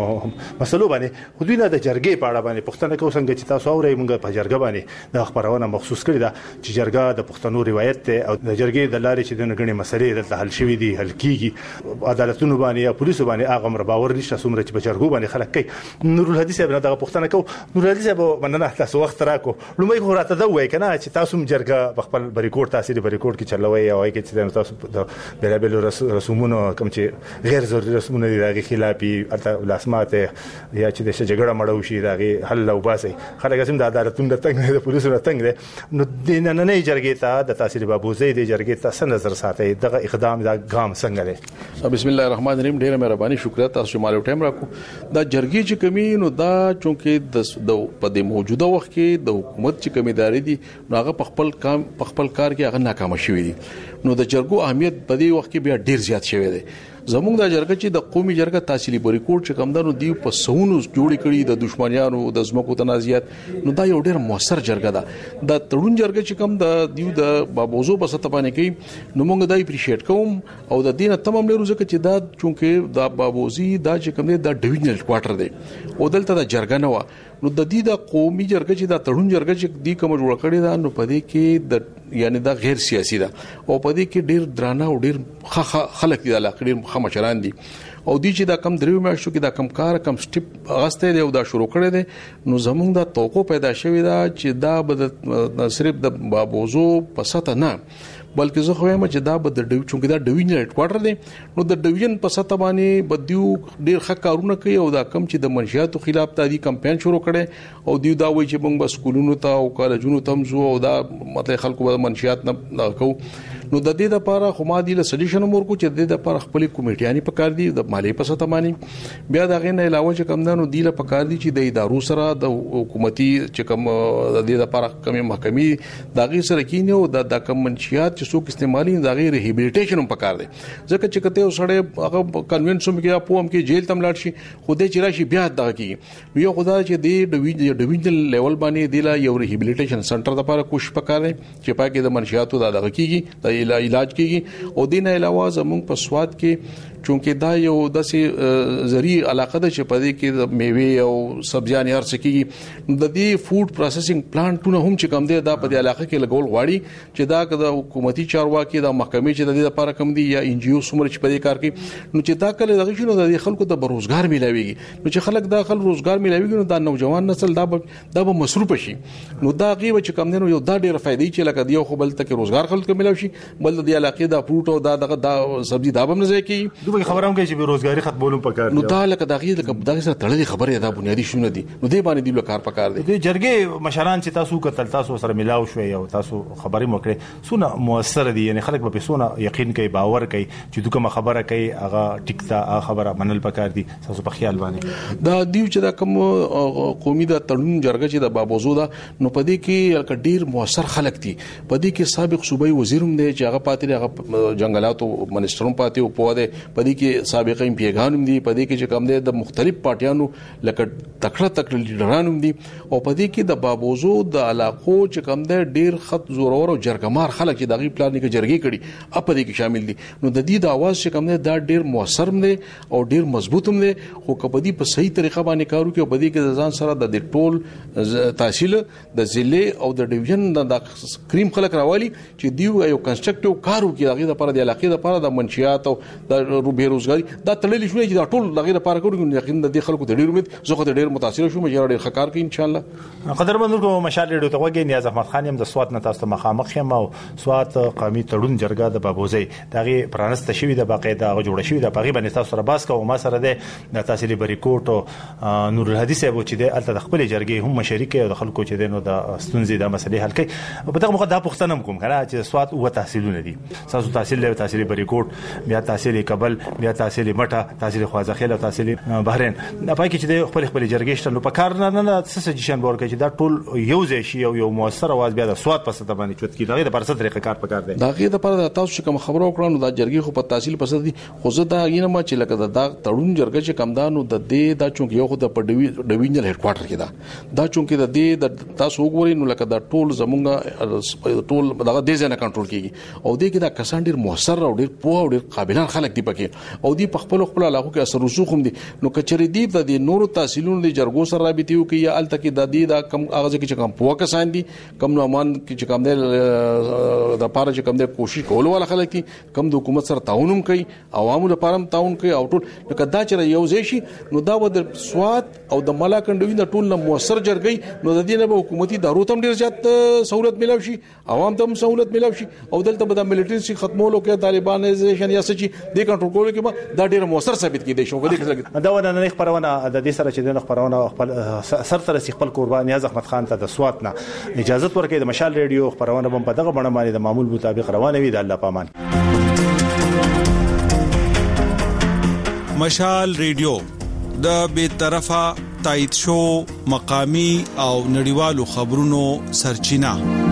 [SPEAKER 4] بلا مسلو باندې خو دوی نه د جرګې په اړه باندې پښتنه کو څنګه چې تاسو اورئ موږ په جرګه باندې د خبرونه مخصوص کړی دا چې جرګه د پښتنو روایت ته او د جرګې د لارې چې د غني مسلې د حل شوې دي حل کیږي عدالتونو باندې یا پولیسو باندې هغه مر باور نشته څومره چې په جرګو باندې خلک کوي. نور الهدی صاحب نه د پښتنه کو نور الهدی صاحب مننه تاسو وخت راکو لومړی خو راته دا وای کنه چې تاسو جرګه په خپل بریکوټ تحصیلي بریکوټ کې چلوي او کې چې تاسو د بلا بلا رسومونو کوم چې غیر ضروري رسومونه دي د خلافي لاسمات یا چې د جګړه مړو شي دغه حل او باسي خلک هم د عدالتونو د تنګ د پولیسو د تنګ دي نو د نننۍ جرګې ته د تحصیل بابوزي د جرګې ته څه نظر ساتي دغه اقدام دا ګام څنګه دی؟
[SPEAKER 11] بسم الله الرحمن الرحیم. ډیره مهرباني، شکریہ تاسو چې مالو ټایم راکو. دا جرګې چې کمی نو دا چونکې د په د موجوده وخت کې د حکومت چې کمیداري دي نو هغه په خپل کام په خپل کار کې هغه ناکام شوی دي. نو د جرګو اهمیت په دې وخت کې بیا ډیر زیات شوی دی. زموږ د جرګه چې د قومي جرګه تحصیلي بریکوټ چې کمدانو دی په سونو جوړی کړي د دشمنیانو د زمکو تنازعات نو دا یو ډیر موثر جرګه ده. د تړون جرګه چې کم د دیو د بابوزو بسته باندې کوي نو موږ دا اپریشیټ کوم او د دینه تمام لرو ځکه چې دا چونکې د بابوزي دا چې کم دی د ډیویژنل کوارټر دی او دلته د جرګه نه و نو د دې د قومي جرګه چې د تړون جرګه چې دی کوم جوړ کړی دا نو پدې کې د یعنی دا غیر سیاسي ده او پدې کې ډیر درانه او ډیر خلک دي علاقه ډیر خمچران دي او دی چې دا کم دریو میاشتو کې دا کم کار کم سټپ غسته دی او دا شروع کړی دی نو زمونږ د توقع پیدا شوی دا چې دا به صرف د بابوزو په سطح نه بلکې زه خو وایم چې دا به د ډیو چونکې دا ډیویژن هډ کوارټر دی نو د ډیویژن په سطح باندې بدیو ډیر ښه کارونه کوي او دا کم چې د منشیاتو خلاف تادي کمپاین شروع کړي او دیو دا وایي چې موږ به سکولونو ته او کالجونو ته مزو او دا مطلب خلکو به منشیات نه کو نو د دې لپاره خو ما دی له سجیشن مور کو چې د دې لپاره خپل کمیټیانی په کار دي د مالی په سطح باندې بیا دا غي نه علاوه چې کم دانو دی له په کار دي چې د ادارو سره د حکومتي چې کم د دې لپاره کمی محکمې دا غي سره کینه او د کم منشیات چې څوک استعمالي دا غي ریهابلیټیشن هم په کار دي ځکه چې کته وسړې هغه کنونشن کې یا پوم کې جیل تم لاړ شي خو دې چې راشي بیا دا کیږي یو خدای چې د ډیویژنل لیول باندې دی لا یو ریهابلیټیشن سنټر لپاره کوشش وکړي چې پاکي د منشیاتو دا دغه کیږي علاج کیږي او دین علاوه زموږ په سواد کې چونکې دا یو داسې زری علاقه ده چې په دې کې د میوه او سبزیان هر څه کیږي د دې فود پروسیسینګ پلانټونه هم چې کم دي دا په دې علاقه کې لګول غواړي چې دا د حکومتي چارواکي د محکمې چې د دې لپاره کم دي یا ان جی او سمره چې په دې کار کوي نو چې دا کله دغه شنو د خلکو د روزګار ملایويږي نو چې خلک دا خل روزګار ملایويږي نو دا نوجوان نسل دا دا به مصروف شي نو دا غیبه چې کم دي نو یو دا ډیره فائدې چې لکه دی خو بل تک روزګار خلکو ملایوي شي بل د علاقې دا فروټ او دا دغه سبزی دا به نه ځای کی
[SPEAKER 4] دوی خبرم کوي چې بیروزګاری ختمولم پکار
[SPEAKER 11] نو دا لکه دغه لکه دغه سره تړلې خبره ده بنیادی شونه دي نو دې باندې دی کار پکار دي
[SPEAKER 4] د جرګې مشران چې تاسو کتل تاسو سره ملاو شوي او تاسو خبرې موکړي سونه موثر دي یعنی خلک به سونه یقین کوي باور کوي چې دوی کوم خبره کوي هغه ټیکتا هغه خبره منل پکار دي تاسو په خیال باندې
[SPEAKER 11] دا دیو چې دا کوم قومي د تړون جرګه چې د بابوزو دا نو پدې کې ډیر موثر خلک دي پدې کې سابق صوبایي وزیروم دی چې هغه پاتې هغه جنگلاتو منسټروم پاتې او په دې پدې کې سابقه ایم پی ګانوم دي پدې کې چې کوم دي د مختلف پارټیانو لکه تکړه تکړه لیډرانو دي او پدې کې د بابوزو د علاقو چې کوم دي ډیر خط زورور او جرګمار خلک چې دغه پلان کې جرګې کړي په دې کې شامل دي نو د دې د आवाज چې کوم دي دا ډیر موثر دي او ډیر مضبوط دي خو کپدي په صحیح طریقه باندې کارو کې پدې کې ځان سره د ټول تحصیل د ضلع او د ډیویژن د کریم خلک راوالي چې دیو یو کنسټرکټیو کارو کې دغه لپاره د علاقې لپاره د منشیات او د بیروزګاری دا تړلې شوې چې دا ټول دغه لپاره کوي یقین د خلکو د ډیر امید زه خو د ډیر متاثر شوم چې ډیر خکار کوي ان شاء الله
[SPEAKER 4] قدرمنو کوم مشال ډیرو ته وګورئ نیاز احمد خان هم د سوات نه تاسو مخامخ یم او سوات قومي تړون جرګه د بابوزي دغه پرانست شوی د باقاعده جوړ شوی د باغی باندې تاسو سره باس کوم ما سره د تحصیلي بریکوټ او نور الحدیث ابو چې د الته د خپل جرګې هم مشارکه او د خلکو چې دینو د ستونزې د مسلې حل کوي په دغه موخه د پښتنم کوم کنه چې سوات او تحصیلونه دي تاسو تحصیل له تحصیلي بریکوټ بیا تحصیلي کابل بیا تحصیل مټه تحصیل خوازخیل او تحصیل بحرین دا پای کې چې د خپل خپل جرګې شته نو په کار نه نه سجیشن ورکړي چې دا ټول یو ځای شي او یو موثر आवाज بیا د سواد په ستته باندې چوت کی دغه د پرسه طریقه کار پکار دی
[SPEAKER 11] دغه د پر تاسو کوم خبرو کړو دا جرګې خو په تحصیل پسد دي خو زه دا غینه ما چې لکه دا تړون جرګه چې کمدانو د دې دا چونک یو خو د ډیویژنل هډ کوارټر کې دا دا چونک د دې د تاسو وګورئ نو لکه دا ټول زمونږ ټول دغه د ځنه کنټرول کیږي او دې کې دا کسان ډیر موثر او ډیر پوه او ډیر قابلان خلک دي پکې او دې په خپل خپل علاقو کې اثر رسوخ هم دي نو کچري دی د نورو تحصیلونو د جرګو سره رابطه یو کې یا الته کې د دې دا کم اغاز کې چې کم پوه کسان دي کم نو امان کې چې کم د د پاره چې کم د کوشش کولو ولا خلک دي کم د حکومت سره تعاون کوي عوامو لپاره هم تعاون کوي او ټول لکه دا چې یو ځای شي نو دا د سواد او د ملاکنډوی د ټول موثر جرګي نو د دې نه حکومتي دارو تم ډیر زیات سہولت ملو شي عوام ته هم سہولت ملو شي او دلته به د ملټری سي ختمولو کې طالبانایزیشن یا سچي د کنټرول کولو کې دا ډیر موثر ثابت کیدی شو.
[SPEAKER 4] دا ونه خبرونه د دې سره چې د خبرونه خپل سر تر سي خپل قربان نیاز احمد خان ته د سوات نه اجازه ورکړي. د مشال ریډیو خبرونه هم په دغه بڼه باندې د معمول مطابق روانه وي. د الله پامان.
[SPEAKER 12] مشال ریډیو د بے طرفه تایید شو مقامی او نړیوالو خبرونو سرچینه.